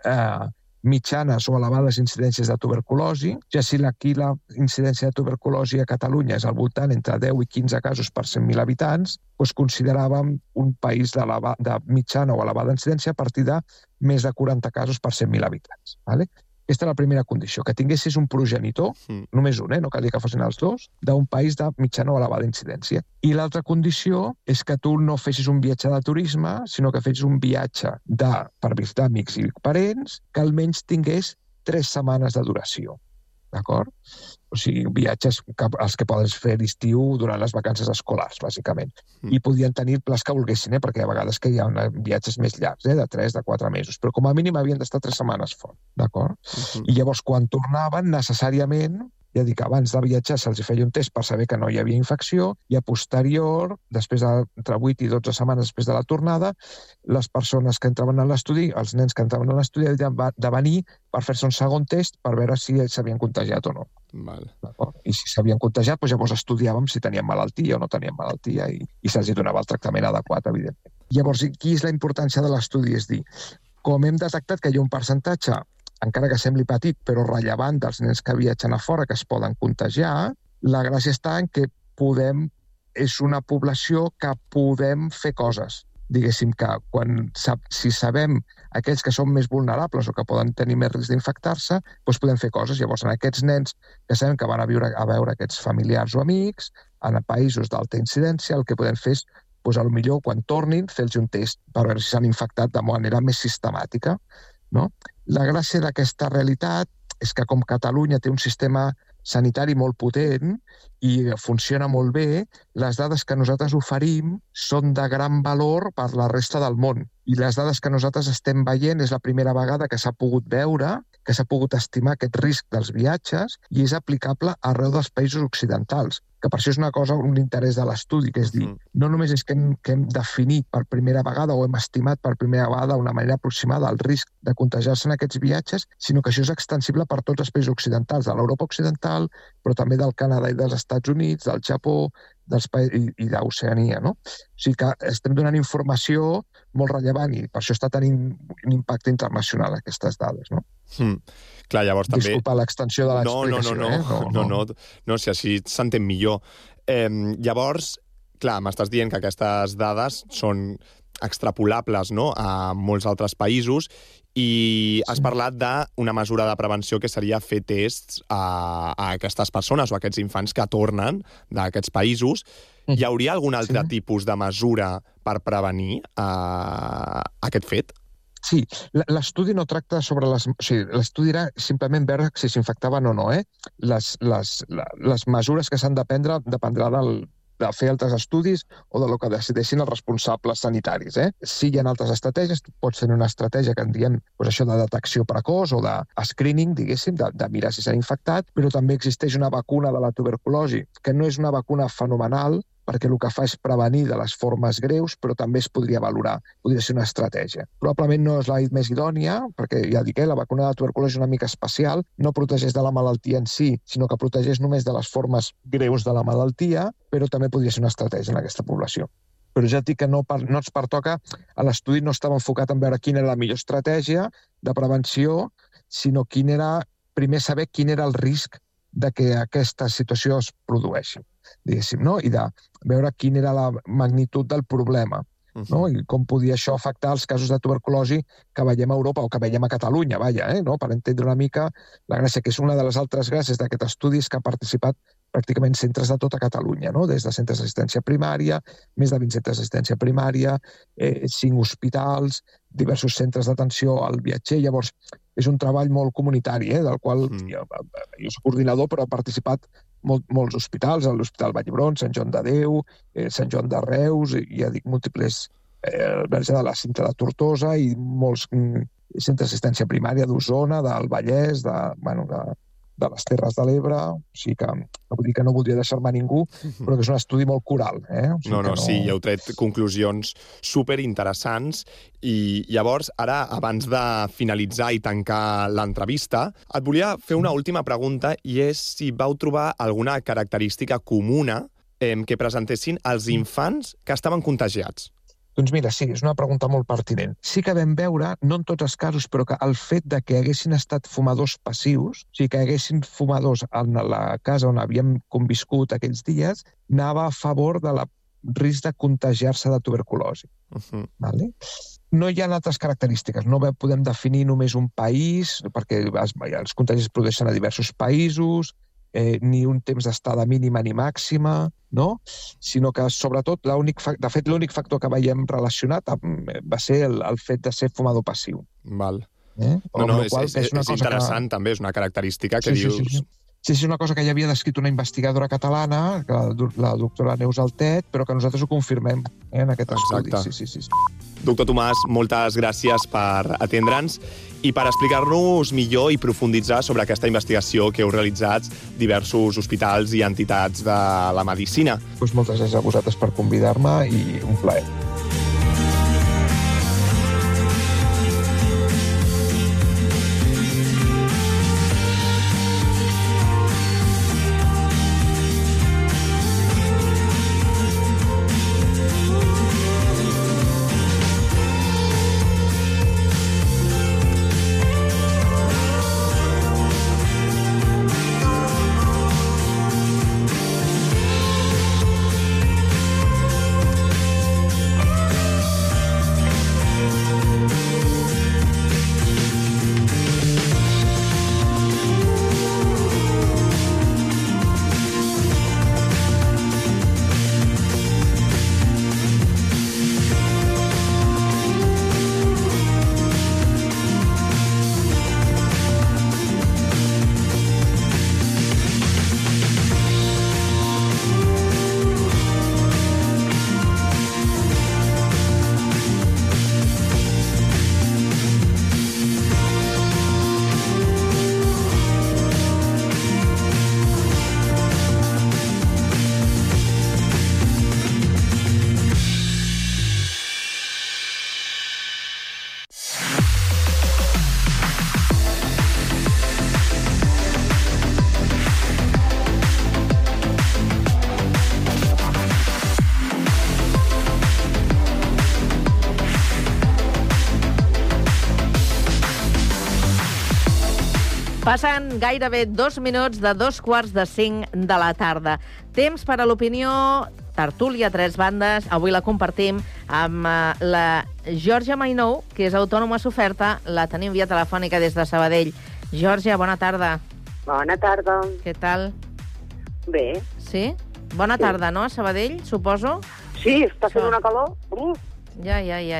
mitjanes o elevades incidències de tuberculosi. Ja si aquí la incidència de tuberculosi a Catalunya és al voltant entre 10 i 15 casos per 100.000 habitants, doncs consideràvem un país de mitjana o elevada incidència a partir de més de 40 casos per 100.000 habitants. Aquesta era la primera condició, que tinguessis un progenitor, només un, no calia que fossin els dos, d'un país de mitjana o elevada incidència. I l'altra condició és que tu no fessis un viatge de turisme, sinó que fessis un viatge per visitar amics i parents que almenys tingués 3 setmanes de duració. D'acord? O sigui, viatges els que podes fer l'estiu durant les vacances escolars, bàsicament. I podien tenir plans que volguessin, perquè hi ha vegades que hi ha viatges més llargs, de 3, de 4 mesos, però com a mínim havien d'estar 3 setmanes fora, d'acord? I llavors, quan tornaven, necessàriament, ja dic, abans de viatjar se'ls feia un test per saber que no hi havia infecció, i a posterior, després entre 8 i 12 setmanes després de la tornada, les persones que entraven a l'estudi, els nens que entraven a l'estudi, havien de venir per fer-se un segon test per veure si s'havien contagiat o no. I si s'havien contagiat, doncs llavors estudiàvem si tenien malaltia o no tenien malaltia i se'ls donava el tractament adequat, evidentment. Llavors, quina és la importància de l'estudi? És dir, com hem detectat que hi ha un percentatge, encara que sembli petit, però rellevant dels nens que viatgen a fora que es poden contagiar, la gràcia està en que és una població que podem fer coses. Diguéssim que si sabem aquells que són més vulnerables o que poden tenir més risc d'infectar-se, doncs podem fer coses. Llavors, en aquests nens que sabem que van a veure aquests familiars o amics, en països d'alta incidència, el que podem fer és, potser quan tornin, fer-los un test per veure si s'han infectat de manera més sistemàtica. No? La gràcia d'aquesta realitat és que com Catalunya té un sistema sanitari molt potent i funciona molt bé, les dades que nosaltres oferim són de gran valor per la resta del món. I les dades que nosaltres estem veient és la primera vegada que s'ha pogut veure, que s'ha pogut estimar aquest risc dels viatges i és aplicable arreu dels països occidentals, que per això és una cosa, un interès de l'estudi, que és dir, no només és que hem definit per primera vegada o hem estimat per primera vegada una manera aproximada el risc de contagiar-se en aquests viatges, sinó que això és extensible per tots els països occidentals, de l'Europa occidental, però també del Canadà i dels Estats Units, del Japó i d'Oceania, no? O sigui que estem donant informació molt rellevant i per això està tenint un impacte internacional aquestes dades, no? Clar, llavors també... Disculpa l'extensió de l'explicació, No, si així s'entén millor. Llavors, clar, m'estàs dient que aquestes dades són extrapolables, no?, a molts altres països i has parlat d'una mesura de prevenció que seria fer tests a aquestes persones o a aquests infants que tornen d'aquests països. Hi hauria algun altre tipus de mesura per prevenir aquest fet? Sí, l'estudi no tracta sobre les... O sigui, l'estudi era simplement veure si s'infectaven o no, Les mesures que s'han de prendre dependrà de fer altres estudis o del que decideixin els responsables sanitaris. Si hi ha altres estratègies, pots tenir una estratègia que en diem això de detecció precoç o de screening, diguéssim, de mirar si s'han infectat, però també existeix una vacuna de la tuberculosi, que no és una vacuna fenomenal, perquè el que fa és prevenir de les formes greus, però també es podria valorar, podria ser una estratègia. Probablement no és la més idònia, perquè ja dic, la vacuna de la tuberculosi és una mica especial, no protegeix de la malaltia en si, sinó que protegeix només de les formes greus de la malaltia, però també podria ser una estratègia en aquesta població. Però ja et dic que no ens pertoca, a l'estudi no estava enfocat en veure quina era la millor estratègia de prevenció, sinó primer saber quin era el risc de que aquesta situació es produeixi, diguéssim, no? I de veure quina era la magnitud del problema, no? I com podia això afectar els casos de tuberculosi que veiem a Europa o que veiem a Catalunya, no? Per entendre una mica la gràcia, que és una de les altres gràcies d'aquest estudi, és que ha participat pràcticament centres de tota Catalunya, no? Des de centres d'assistència primària, més de 20 centres d'assistència primària, 5 hospitals, diversos centres d'atenció al viatger. Llavors, és un treball molt comunitari, del qual jo soc coordinador, però ha participat molts hospitals, l'Hospital Vall d'Hebron, Sant Joan de Déu, Sant Joan de Reus, i ja dic múltiples, Verge de la Cinta de Tortosa i molts centres d'assistència primària d'Osona, del Vallès, de les Terres de l'Ebre, o sigui que vull dir que no voldria deixar-me ningú, però que és un estudi molt coral. Sí, heu tret conclusions superinteressants i llavors, ara, abans de finalitzar i tancar l'entrevista, et volia fer una última pregunta i és si vau trobar alguna característica comuna que presentessin els infants que estaven contagiats. Doncs mira, sí, és una pregunta molt pertinent. Sí que vam veure, no en tots els casos, però que el fet de que haguessin estat fumadors passius, o sigui, que haguessin fumadors en la casa on havíem conviscut aquells dies, anava a favor de la risc de contagiar-se de tuberculosi. Vale? no hi ha altres característiques. No podem definir només un país, perquè els contagis es produeixen a diversos països, ni un temps d'estada mínima ni màxima, no? Sinó que, sobretot, de fet, l'únic factor que veiem relacionat va ser el fet de ser fumador passiu. Val. No, és interessant, també, és una característica que dius... Sí, és una cosa que ja havia descrit una investigadora catalana, la doctora Neus Altet, però que nosaltres ho confirmem en aquest estudi. Sí. Doctor Tomàs, moltes gràcies per atendre'ns i per explicar-nos millor i profunditzar sobre aquesta investigació que heu realitzat diversos hospitals i entitats de la medicina. Moltes gràcies a vosaltres per convidar-me i un plaer. Passen gairebé 2 minuts de 2:45 de la tarda. Temps per a l'opinió, tertúlia a 3 bandes. Avui la compartim amb la Georgia Mainou, que és autònoma soferta. La tenim via telefònica des de Sabadell. Georgia, bona tarda. Bona tarda. Què tal? Bé. Sí? Bona tarda, no, a Sabadell, suposo? Sí, està fent una calor. Ja.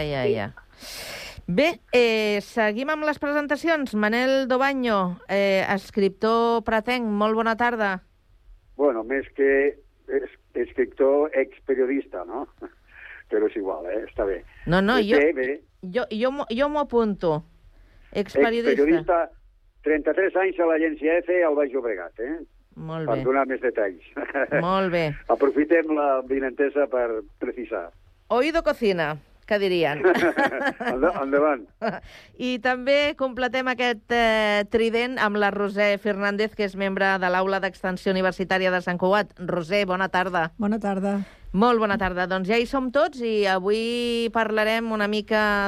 Bé, seguim amb les presentacions. Manel Dobaño, escriptor pratenc, molt bona tarda. Bueno, més que escriptor, experiodista, ¿no? Però és igual, està bé. No, jo m'ho apunto. Experiodista. Experiodista, 33 anys a l'agència EFE al Baix Llobregat, Molt bé. Per donar més detalls. Molt bé. Aprofitem la vinentesa per precisar. Oído cocina, que dirien. Endavant. I també completem aquest trident amb la Roser Fernández, que és membre de l'Aula d'Extensió Universitària de Sant Cugat. Roser, bona tarda. Bona tarda. Molt bona tarda. Doncs ja hi som tots i avui parlarem una mica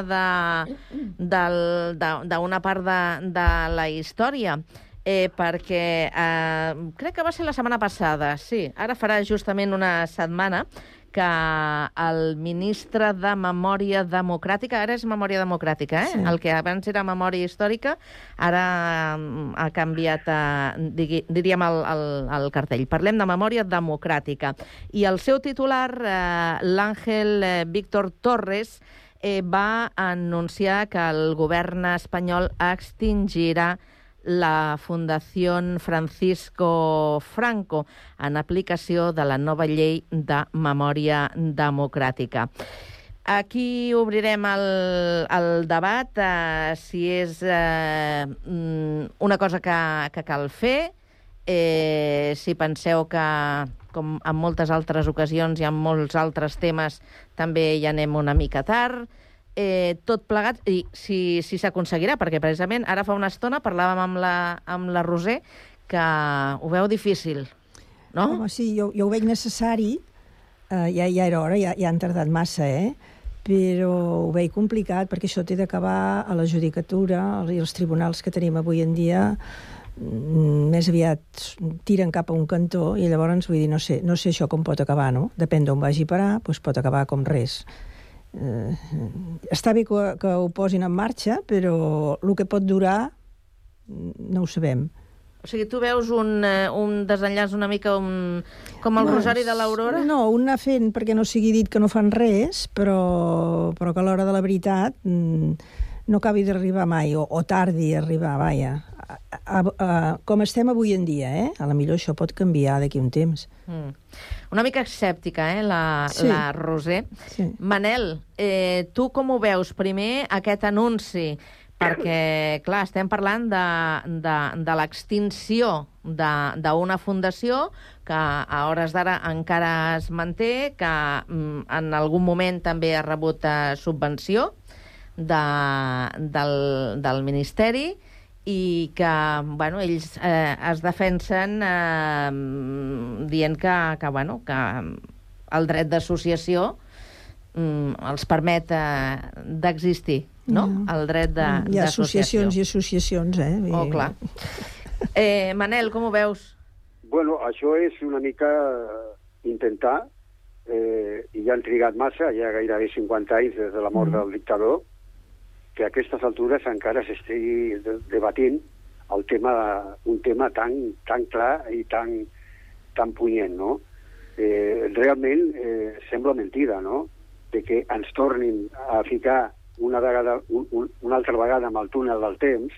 d'una part de la història. Perquè crec que va ser la setmana passada, sí, ara farà justament una setmana que el ministre de Memòria Democràtica, ara és Memòria Democràtica, Sí. El que abans era Memòria Històrica, ara ha canviat, diríem, el cartell. Parlem de Memòria Democràtica. I el seu titular, l'Àngel Víctor Torres, va anunciar que el govern espanyol extingirà la Fundació Francisco Franco en aplicació de la nova llei de memòria democràtica. Aquí obrirem el debat si és una cosa que cal fer, si penseu que, com en moltes altres ocasions i en molts altres temes, també hi anem una mica tard, tot plegat, i si s'aconseguirà, perquè precisament ara fa una estona parlàvem amb la Roser que ho veu difícil, no? Home, sí, jo ho veig necessari, ja era hora, ja han tardat massa, però ho veig complicat perquè això té d'acabar a la judicatura i els tribunals que tenim avui en dia més aviat tiren cap a un cantó i llavors, vull dir, no sé això com pot acabar, no? Depèn d'on vagi a parar, doncs pot acabar com res. està bé que ho posin en marxa, però el que pot durar no ho sabem. O sigui, tu veus un desenllaç una mica com el Rosari de l'Aurora? No, un anar fent perquè no sigui dit que no fan res, però que a l'hora de la veritat no acabi d'arribar mai, o tardi a arribar, vaja. Com estem avui en dia, a la millor això pot canviar d'aquí un temps. Una mica escèptica, la Roser. Sí. Manel, tu com ho veus? Primer, aquest anunci, perquè, clar, estem parlant de l'extinció d'una fundació que a hores d'ara encara es manté, que en algun moment també ha rebut subvenció del Ministeri, i que, bueno, ells es defensen dient que el dret d'associació els permet d'existir, no? El dret d'associació. Hi ha associacions i associacions, Oh, clar. Manel, com ho veus? Bueno, això és una mica intentar, i ja han trigat massa, ja gairebé 50 anys des de la mort del dictador, que a aquestes altures encara s'estigui debatint un tema tan clar i tan punyent, no? Realment sembla mentida, no?, de que ens tornin a ficar una altra vegada amb el túnel del temps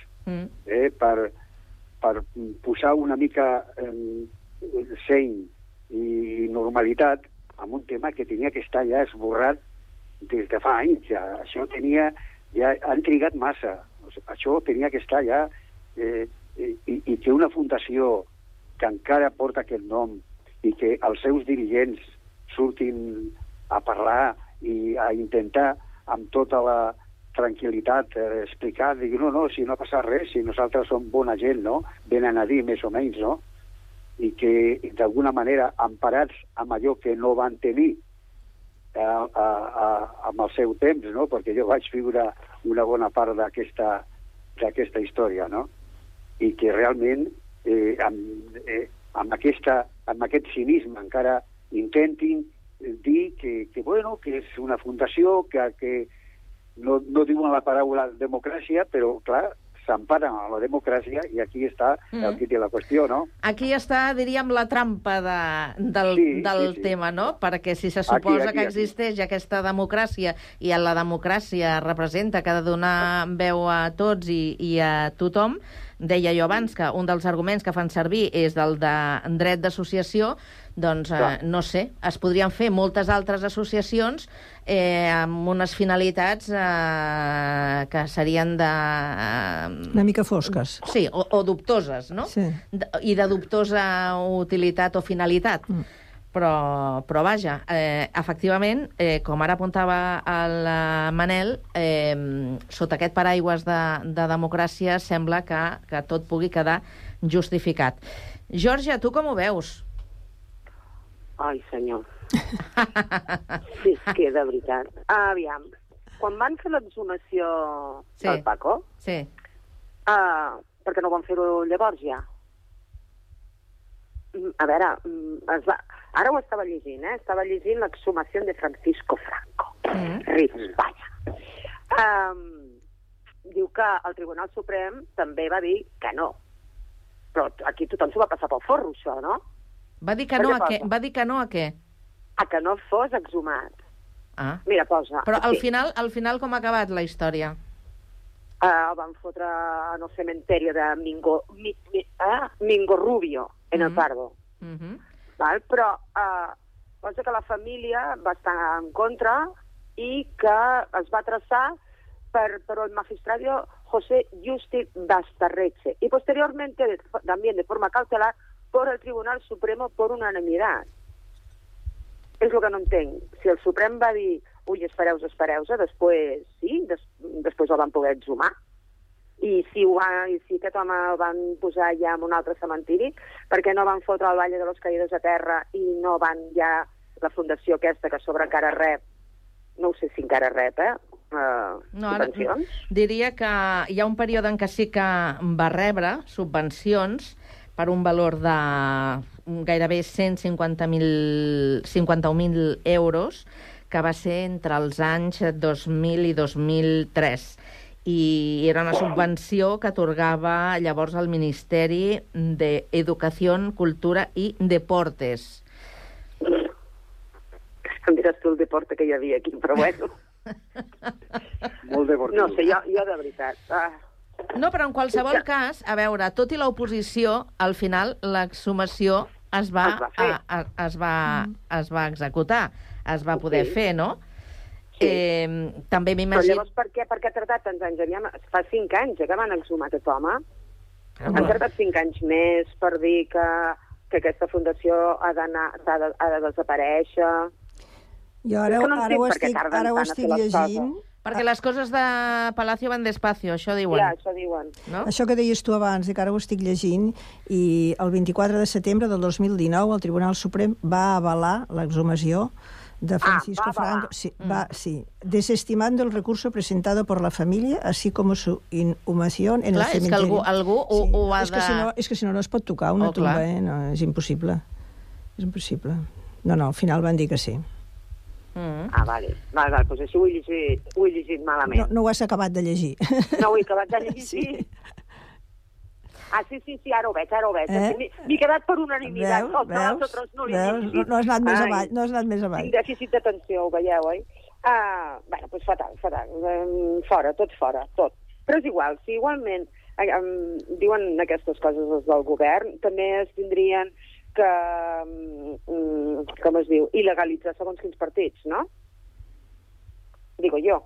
per posar una mica seny i normalitat en un tema que tenia que estar ja esborrat des de fa anys. Això ja han trigat massa. Això tenia que estar ja... I que una fundació que encara porta aquest nom i que els seus dirigents surtin a parlar i a intentar amb tota la tranquil·litat explicar, dir, no, si no ha passat res, si nosaltres som bona gent, no? Venen a dir més o menys, no? I que d'alguna manera, emparats amb allò que no van tenir amb el seu temps, no? Perquè jo vaig viure una bona part d'aquesta història, no? I que realment amb aquest cinisme encara intentin dir que és una fundació que no diuen la paraula democràcia, però clar, s'emparen a la democràcia i aquí està el quid de la qüestió, no? Aquí està, diríem, la trampa del tema, no? Perquè si se suposa que existeix aquesta democràcia i la democràcia representa que ha de donar veu a tots i a tothom, deia jo abans que un dels arguments que fan servir és el de dret d'associació, doncs, no sé, es podrien fer moltes altres associacions amb unes finalitats que serien una mica fosques. Sí, o dubtoses, no? Sí. I de dubtosa utilitat o finalitat. Però vaja, efectivament, com ara apuntava el Manel, sota aquest paraigües de democràcia sembla que tot pugui quedar justificat. Georgia, tu com ho veus? Ai, senyor. Sí, és que de veritat. Aviam, quan van fer l'exhumació del Paco, per què no van fer-ho llavors ja? A veure, ara ho estava llegint, estava llegint l'exhumació de Francisco Franco. Rivas, vaja. Diu que el Tribunal Suprem també va dir que no. Però aquí tothom s'ho va passar pel forro, això, no? Va dir que no a què? Va dir que no a què? A que no fos exhumat. Mira, posa... Però al final com ha acabat la història? El van fotre en el cementeri de Mingo Rubio, en el Pardo. Val? Però posa que la família va estar en contra i que es va traçar por el magistrado José Justi Bastarreche y posteriormente también de forma cautelar por el Tribunal Supremo por unanimidad. És el que no entenc. Si el Suprem va dir, ui, espereu-se, després sí, després el van poder exhumar. I si aquest home el van posar ja en un altre cementiri, per què no van fotre el Valle de los Caídos a terra i no van ja la fundació aquesta que sobre encara rep, no ho sé si encara rep, subvencions? Diria que hi ha un període en què sí que va rebre subvencions per un valor de gairebé 151.000 euros, que va ser entre els anys 2000 i 2003. I era una subvenció que atorgava llavors el Ministeri d'Educació, Cultura i Deportes. Em diràs tu el deporte que hi havia aquí, però bueno. Molt deportiu. No sé, jo de veritat. No, però en qualsevol cas, a veure, tot i l'oposició, al final l'exhumació es va executar, es va poder fer, no? També m'imagino... Però llavors per què ha tardat tants anys? Fa 5 anys que van exhumar aquest home. Han tardat 5 anys més per dir que aquesta fundació ha de desaparèixer. Jo ara ho estic llegint... Perquè les coses de Palacio van despacio, això diuen. Ja, això diuen. No? Això que deies tu abans, que ara ho estic llegint, i el 24 de setembre del 2019 el Tribunal Suprem va avalar l'exhumació de Francisco Franco, desestimando el recurso presentado por la familia, así como su inhumación en el cementerio. És que algú ho ha de... És que si no es pot tocar una tumba, no, és impossible. És impossible. No, al final van dir que sí. Vale, doncs això ho he llegit malament. No ho has acabat de llegir. No ho he acabat de llegir, sí. Sí, ara ho veig. M'he quedat per unanimitat. No has anat més avall. Tinc dèficit d'atenció, ho veieu, oi? Doncs fatal. Fora, tot. Però és igual, si igualment diuen aquestes coses els del govern, també es tindrien que, com es diu, il·legalitzar segons quins partits, no? Digo jo.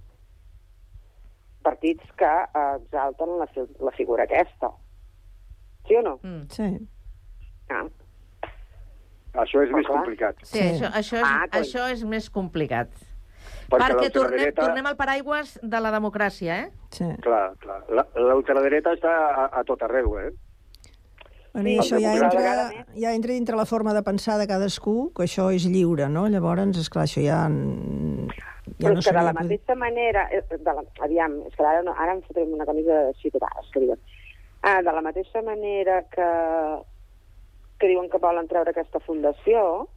Partits que exalten la figura aquesta. Sí o no? Sí. Això és més complicat. Sí, això és més complicat. Perquè tornem al paraigües de la democràcia, Sí. Clar. La ultradreta està a tot arreu, Bueno, i això ja entra dintre la forma de pensar de cadascú, que això és lliure, no? Llavors, esclar, això ja però és que de la mateixa manera... Aviam, és que ara em fotrem una camisa de ciutadans, que diuen. De la mateixa manera que diuen que volen treure aquesta fundació,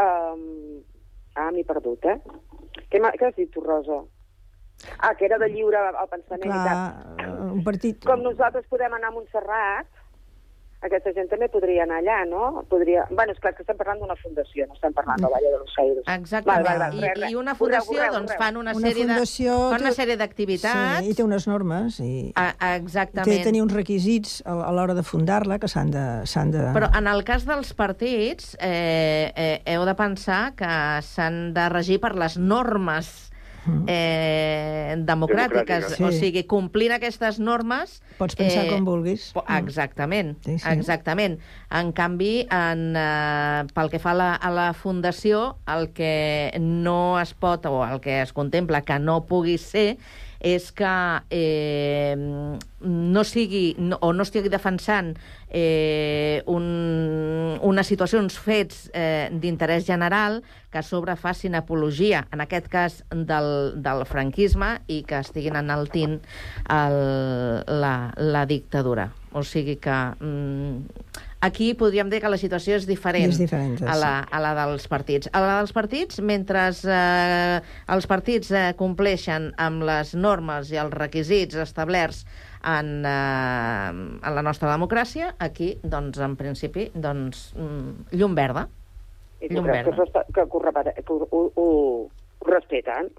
m'he perdut, Què has dit tu, Rosa? Que era de lliure el pensament i tal. Un partit... Com nosaltres podem anar a Montserrat, aquesta gent també podria anar allà, no? Bueno, és clar que estem parlant d'una fundació, no estem parlant de Valle de los Caídos. Exactament. I una fundació, doncs, fan una sèrie d'activitats. Sí, i té unes normes. Exactament. Té de tenir uns requisits a l'hora de fundar-la que s'han de... Però en el cas dels partits, heu de pensar que s'han de regir per les normes democràtiques. O sigui, complint aquestes normes... Pots pensar com vulguis. Exactament. Exactament. En canvi, pel que fa a la fundació, el que no es pot, o el que es contempla que no pugui ser, és que no estigui defensant una situació, uns fets d'interès general que a sobre facin apologia, en aquest cas del franquisme, i que estiguin enaltint la dictadura. O sigui que aquí podríem dir que la situació és diferent, a la dels partits. A la dels partits, mentre els partits compleixen amb les normes i els requisits establerts en la nostra democràcia, aquí, doncs, en principi, llum verda. I tu creus que ho respeten?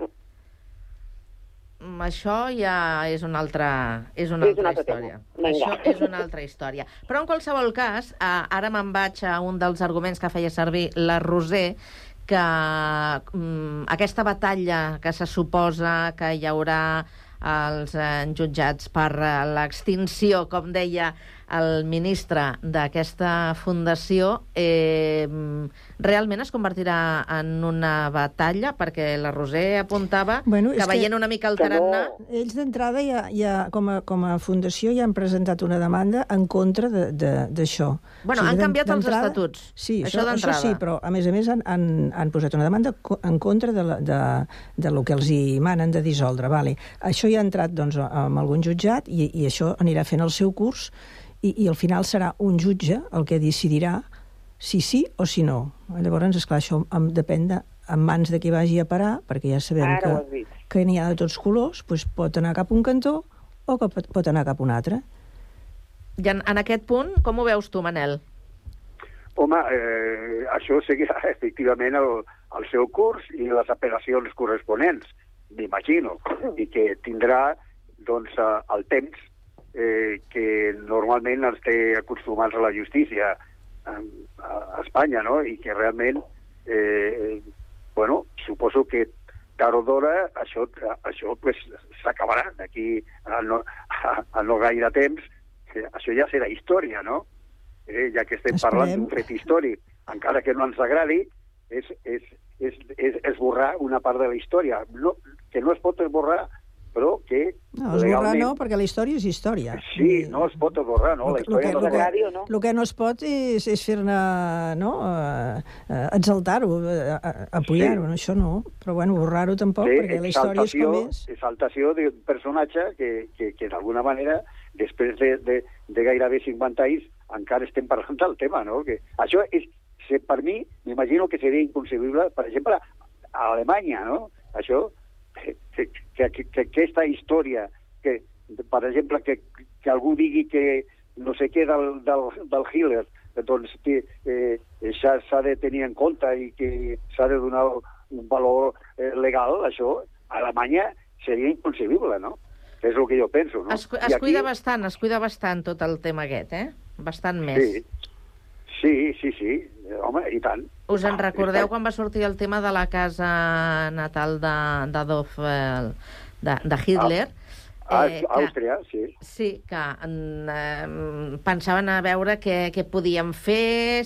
Això ja és una altra història. Això és una altra història. Però en qualsevol cas, ara me'n vaig a un dels arguments que feia servir la Roser, que aquesta batalla que se suposa que hi haurà als jutjats per l'extinció, com deia el ministre d'aquesta fundació, realment es convertirà en una batalla? Perquè la Roser apuntava que veient una mica el tarannà... Ells d'entrada, com a fundació, ja han presentat una demanda en contra d'això. Bueno, han canviat els estatuts. Sí, això sí, però a més han posat una demanda en contra de lo que els hi manen de dissoldre. Això ja ha entrat en algun jutjat i això anirà fent el seu curs i al final serà un jutge el que decidirà si sí o si no. Llavors, esclar, això depèn de en mans de qui vagi a parar, perquè ja sabem que n'hi ha de tots colors, doncs pot anar cap a un cantó o que pot anar cap a un altre. I en aquest punt, com ho veus tu, Manel? Home, això seguirà efectivament el seu curs i les apel·lacions corresponents, m'imagino, i que tindrà doncs, el temps que normalment ens té acostumats a la justícia a Espanya, no? I que realment, bueno, suposo que tard o d'hora això pues, s'acabarà d'aquí a no gaire temps. Això ja serà història, no? Ja que estem parlant d'un fet històric, encara que no ens agradi, és esborrar una part de la història. No, que no es pot esborrar, però que no, esborrar no, perquè la història és història. Sí, no es pot esborrar, no? La història no agradi o no. El que no es pot és fer-ne, no? Exaltar-ho, apoyar-ho, això no. Però, bueno, borrar-ho tampoc, perquè la història és com és. Exaltació d'un personatge que d'alguna manera, després de gairebé 50 anys, encara estem parlant del tema, no? Que això és, per mi, m'imagino que seria inconcebible, per exemple, a Alemanya, no? Això, que aquesta història, que, per exemple, que algú digui que no sé què del Hitler, doncs s'ha de tenir en compte i que s'ha de donar un valor legal, això, a Alemanya seria inconcebible, no? És el que jo penso, no? Es cuida bastant tot el tema aquest, Bastant més. Sí. Home, i tant. Us en recordeu quan va sortir el tema de la casa natal d'Adolf de Hitler? Àustria, sí. Sí, que pensaven a veure què podien fer,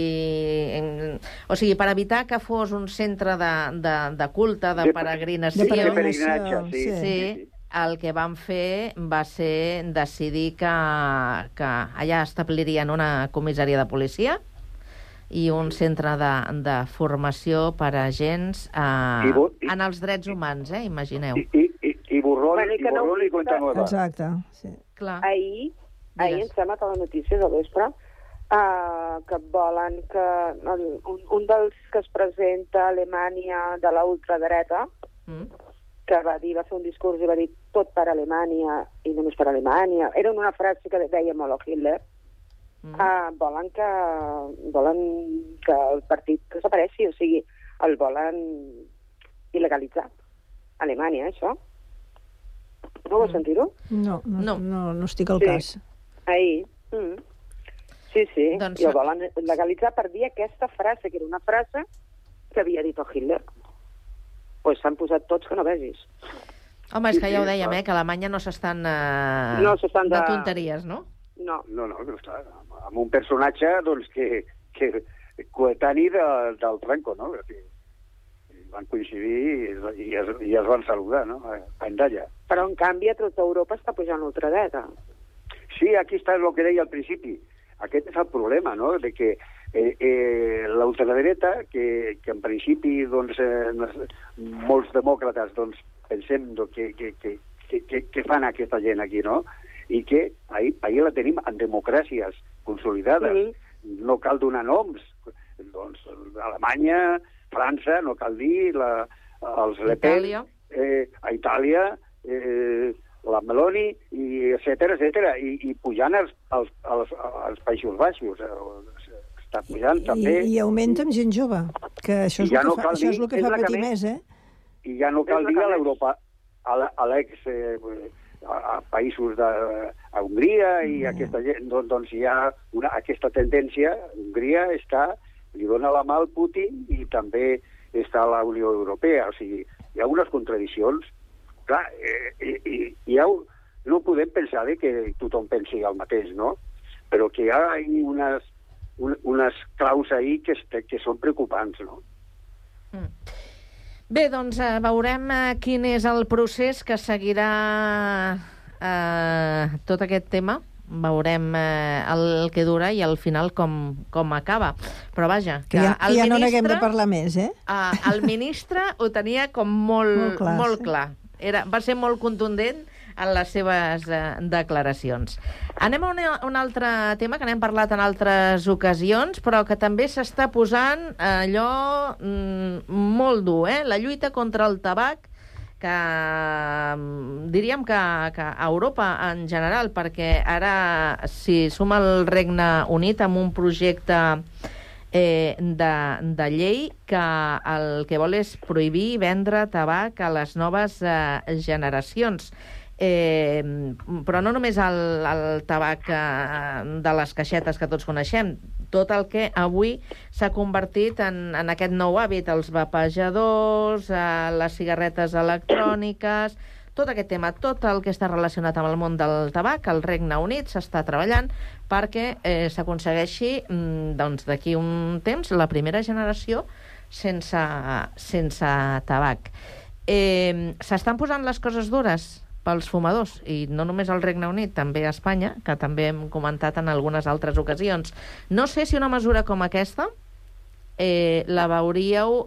o sigui, per evitar que fos un centre de culte, de peregrinació. De peregrinatge, sí. El que van fer va ser decidir que allà establirien una comissaria de policia i un centre de formació per a agents en els drets humans, imagineu. I borrón i cuenta nueva. Exacte, sí. Clar. Ahir em sembla que la notícia de vespre que volen que un dels que es presenta a Alemanya de la ultradreta que va fer un discurs i va dir tot per Alemanya i només per Alemanya. Era una frase que deia molt a Hitler. Volen que el partit desapareixi, o sigui, el volen il·legalitzar. Alemanya, això. No ho sentir-ho? No estic al cas. Ahir. Sí, i el volen legalitzar per dir aquesta frase, que era una frase que havia dit el Hitler. Doncs s'han posat tots que no vegis. Home, és que ja ho dèiem, que a Alemanya no s'estan de tonteries, no? No, però està amb un personatge doncs, que coetani del Franco, no? Van coincidir i es van saludar, no? A Endalla. Però, en canvi, a tota Europa està pujant l'ultradreta. Sí, aquí està el que deia al principi. Aquest és el problema, no?, de que la ultradreta, que en principi doncs, molts demòcrates doncs, pensem que fan aquesta gent aquí, no? I que ahir la tenim en democràcies consolidades. No cal donar noms. Doncs Alemanya, França, no cal dir, els Le Pen, a Itàlia, la Meloni, etcètera, i pujant als Països Baixos. Està pujant també. I augmenta amb gent jove, que això és el que fa patir més, I ja no cal dir a l'Europa, a l'ex a països a Hongria i aquesta gent, doncs hi ha aquesta tendència. Hongria li dona la mà al Putin i també està a la Unió Europea. O sigui, hi ha unes contradiccions. Clar, no podem pensar que tothom pensi el mateix, no? Però que hi ha unes claus ahí que són preocupants, no? Bé, doncs veurem quin és el procés que seguirà tot aquest tema. Veurem el que dura i al final com acaba. Però vaja, que ja no n'haguem de parlar més, El ministre ho tenia com molt clar. Va ser molt contundent en les seves declaracions. Anem a un altre tema que n'hem parlat en altres ocasions, però que també s'està posant allò molt dur, la lluita contra el tabac, que diríem que a Europa en general, perquè ara si suma el Regne Unit amb un projecte de llei que el que vol és prohibir vendre tabac a les noves generacions. Però no només el tabac de les caixetes que tots coneixem, tot el que avui s'ha convertit en aquest nou hàbit, els vapejadors, les cigarretes electròniques, tot aquest tema, tot el que està relacionat amb el món del tabac, al Regne Unit s'està treballant perquè s'aconsegueixi d'aquí un temps la primera generació sense tabac. S'estan posant les coses dures pels fumadors, i no només al Regne Unit, també a Espanya, que també hem comentat en algunes altres ocasions. No sé si una mesura com aquesta la veuríeu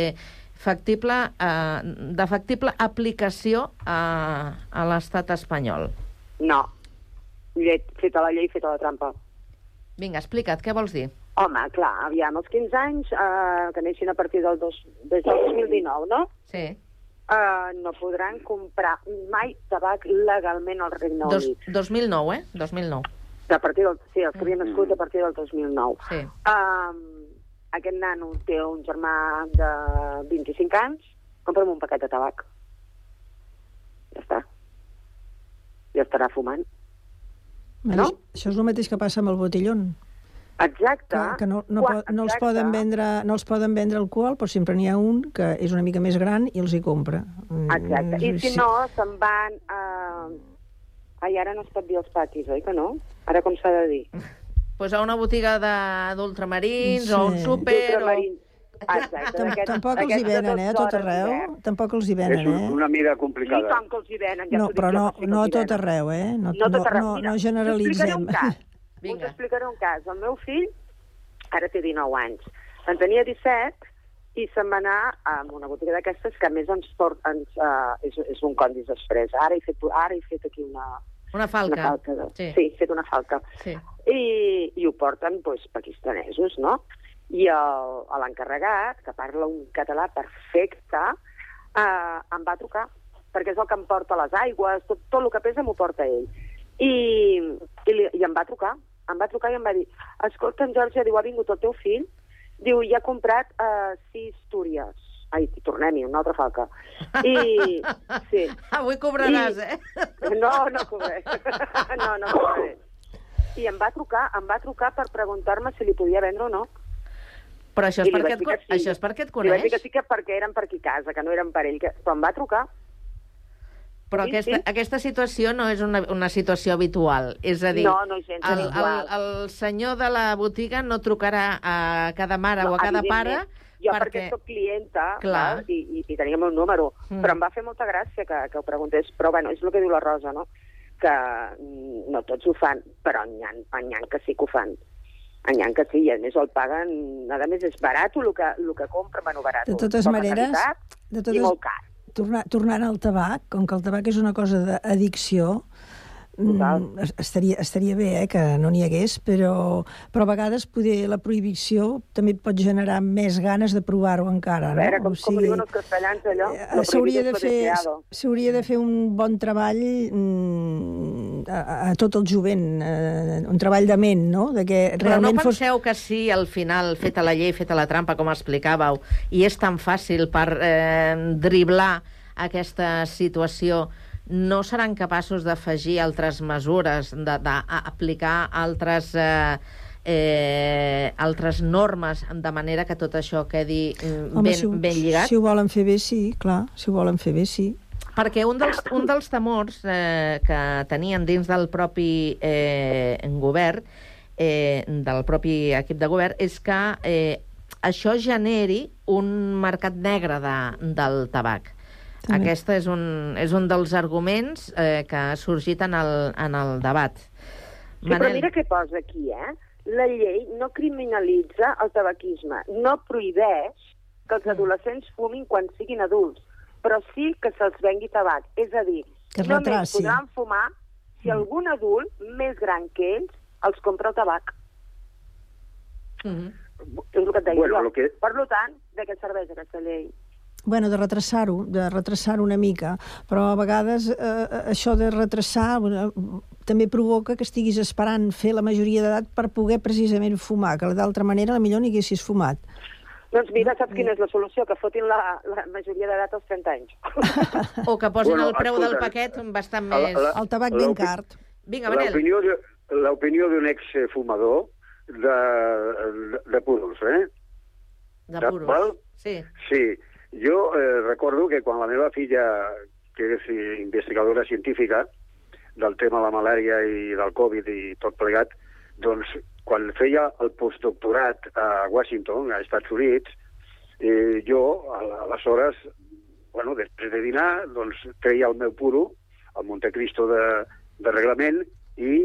de factible aplicació a l'estat espanyol. No. Feta la llei, feta la trampa. Vinga, explica't, què vols dir? Home, clar, aviam, els 15 anys que neixin a partir des del 2019, no? Sí. No podran comprar mai tabac legalment al Regne Unit. 2009, 2009. Sí, els que havien nascut a partir del 2009. Sí. Aquest nano té un germà de 25 anys, compra'm un paquet de tabac. Ja està. Ja estarà fumant. No? Això és el mateix que passa amb el botellón. Exacte. Que no els poden vendre alcohol, però sempre n'hi ha un que és una mica més gran i els hi compra. Exacte. I si no, se'n van Ai, ara no es pot dir els patis, oi que no? Ara com s'ha de dir? Pues a una botiga d'ultramarins o un súper o... Exacte. Tampoc els hi venen, a tot arreu. Tampoc els hi venen, És una mida complicada. I tant que els hi venen. No, però no a tot arreu, No generalitzem. Us explicaré un cas. El meu fill, ara té 19 anys, en tenia 17 i se'n va anar a una botiga d'aquestes que a més és un Condis Express. Ara he fet aquí una falca. Sí, he fet una falca. Sí. I ho porten pakistanesos, no? I l'encarregat, que parla un català perfecte, em va trucar, perquè és el que em porta les aigües, tot el que pesa m'ho porta ell. I em va trucar i em va dir: escolta, en Jorge, diu, ha vingut el teu fill, diu, i ha comprat 6 túries. Ai, tornem-hi, una altra falca. I... sí. Avui cobraràs, No cobraré. No cobraré. I em va trucar per preguntar-me si li podia vendre o no. Però això és perquè et coneix? Li vaig dir que sí, que perquè eren per aquí a casa, que no eren per ell. Però em va trucar. Però aquesta situació no és una situació habitual. És a dir, no és gens habitual. El senyor de la botiga no trucarà a cada mare o a cada pare... Jo perquè soc clienta i teníem un número, però em va fer molta gràcia que ho preguntés. Però bueno, és el que diu la Rosa, no? Que no tots ho fan, però n'hi ha que sí que ho fan. N'hi ha que sí, i a més el paguen, a més és barat el que compren, bueno, barat. De totes maneres, i molt car. Tornant al tabac, com que el tabac és una cosa d'addicció, estaria bé que no n'hi hagués, però a vegades poder la prohibició també pot generar més ganes de provar-ho encara. A veure, com diuen els castellans, allò, s'hauria de fer un bon treball a tot el jovent, un treball de ment, no? Però no penseu que sí, al final, feta la llei, feta la trampa, com explicàveu, i és tan fàcil per driblar aquesta situació, no seran capaços d'afegir altres mesures, d'aplicar altres normes, de manera que tot això quedi ben lligat? Si ho volen fer bé, sí, clar. Si ho volen fer bé, sí. Perquè un dels temors que tenien dins del propi govern, del propi equip de govern, és que això generi un mercat negre del tabac. Aquest és un dels arguments que ha sorgit en el debat. Sí, però mira què posa aquí, La llei no criminalitza el tabaquisme, no prohibeix que els adolescents fumin quan siguin adults, però sí que se'ls vengui tabac. És a dir, Que només retraci. podran fumar si algun adult més gran que ells els compra el tabac. És el que et deia jo. Per tant, de què serveix aquesta llei? Bueno, de retrasar-ho una mica, però a vegades això de retrasar també provoca que estiguis esperant fer la majoria d'edat per poder precisament fumar, que d'altra manera potser ni haguessis fumat. Doncs mira, saps quina és la solució? Que fotin la majoria d'edat als 30 anys. O que posin el preu del paquet bastant més... El tabac ben car. Vinga, Manel. L'opinió d'un exfumador de puros, De puros, sí. Sí. Jo recordo que quan la meva filla, que és investigadora científica del tema de la malària i del Covid i tot plegat, doncs quan feia el postdoctorat a Washington, als Estats Units, jo, aleshores, bueno, després de dinar, doncs treia el meu puro, el Montecristo de reglament, i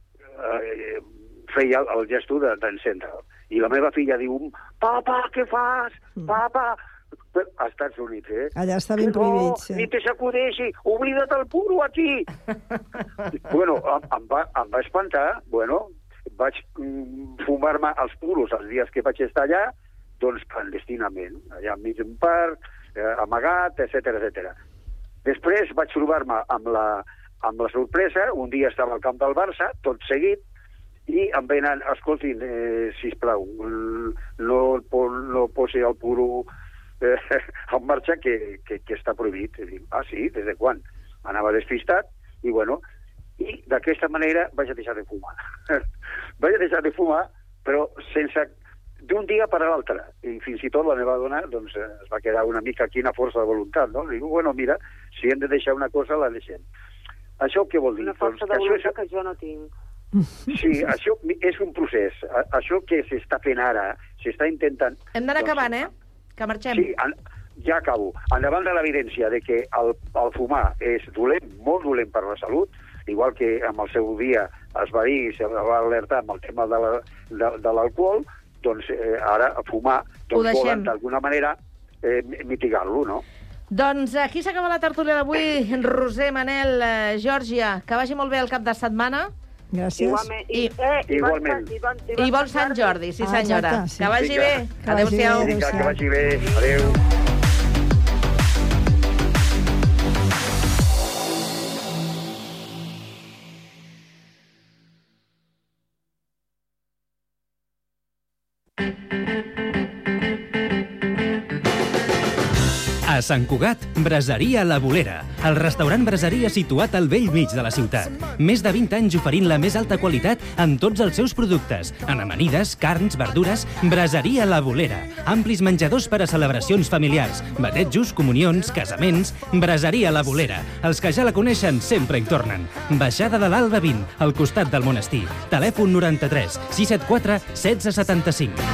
feia el gesto d'encendre'l. I la meva filla diu, papa, què fas? Papa... Als Estats Units, Allà està ben prohibit, sí. Ni te sacudeixi, oblida't el puro aquí! Bueno, em va espantar, bueno, vaig fumar-me els puros els dies que vaig estar allà, doncs clandestinament, allà enmig d'un parc, amagat, etc. Després vaig trobar-me amb la sorpresa, un dia estava al camp del Barça, tot seguit, i em venen, escoltin, sisplau, no posi el puro en marxa que està prohibit. I dic, sí? Des de quan? Anava despistat i, bueno, i d'aquesta manera vaig a deixar de fumar. Vaig a deixar de fumar, però sense d'un dia per a l'altre. I fins i tot la meva dona doncs, es va quedar una mica quina força de voluntat, no? Dic, bueno, mira, si hem de deixar una cosa, la deixem. Això què vol dir? Una força de voluntat que jo no tinc. Sí, això és un procés. Això que s'està fent ara, s'està intentant... Hem d'anar acabant, que marxem. Sí, ja acabo. Davant de l'evidència de que el fumar és dolent, molt dolent per la salut, igual que en el seu dia es va dir, se va alertar amb el tema de l'alcohol, doncs ara fumar volen d'alguna manera mitigar-lo, no? Doncs aquí s'acaba la tertúlia d'avui. Roser, Manel, Geòrgia, que vagi molt bé el cap de setmana. Gràcies. Igualment. I bon Sant Jordi, sí senyora. Exacte, sí. Que vagi bé. Adéu-siau. Que vagi bé. Adéu. A Sant Cugat, Braseria La Bolera, el restaurant braseria situat al vell mig de la ciutat. Més de 20 anys oferint la més alta qualitat en tots els seus productes, en amanides, carns, verdures. Braseria La Bolera, amplis menjadors per a celebracions familiars, batejos, comunions, casaments. Braseria La Bolera, els que ja la coneixen sempre hi tornen. Baixada de l'Alba 20, al costat del monestir. Telèfon 93 674 1675.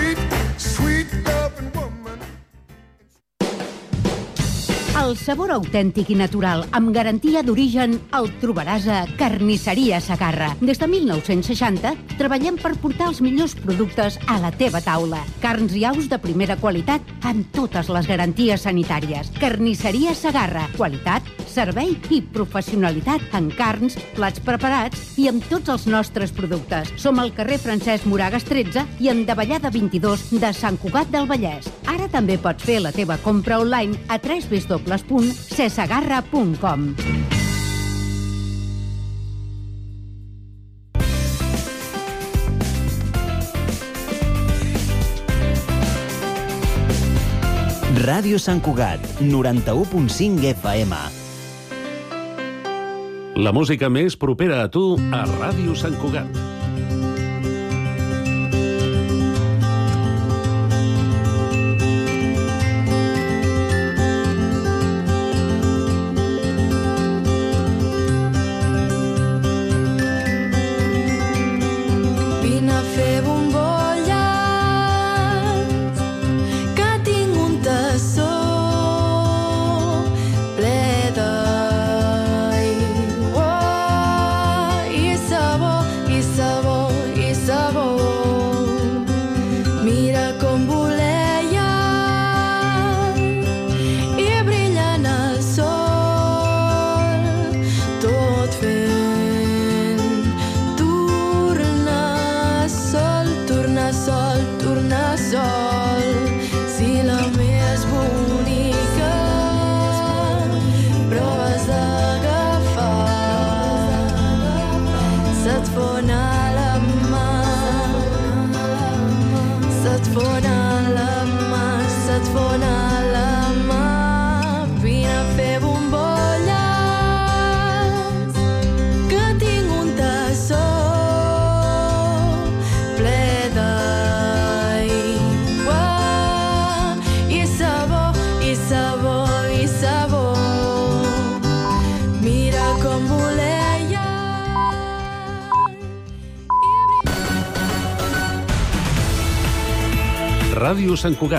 El sabor autèntic i natural, amb garantia d'origen, el trobaràs a Carnisseria Segarra. Des de 1960 treballem per portar els millors productes a la teva taula. Carns i aus de primera qualitat amb totes les garanties sanitàries. Carnisseria Segarra. Qualitat, servei i professionalitat en carns, plats preparats i amb tots els nostres productes. Som al carrer Francesc Moragas 13 i en Davallada 22 de Sant Cugat del Vallès. Ara també pots fer la teva compra online a www.cesegarra.com. Ràdio Sant Cugat, 91.5 FM. La música més propera a tu a Ràdio Sant Cugat. Vine a fer bombolles, que tinc un tassó ple d'aigua i sabó, i sabó, i sabó. Mira com voleien i brillen al sol. se't fona la mà, se't fona la mà. Vine a fer bombolles, que tinc un tassó ple d'aigua i sabó, i sabó, i sabó. Mira com voleia. Ràdio Sant Cugat.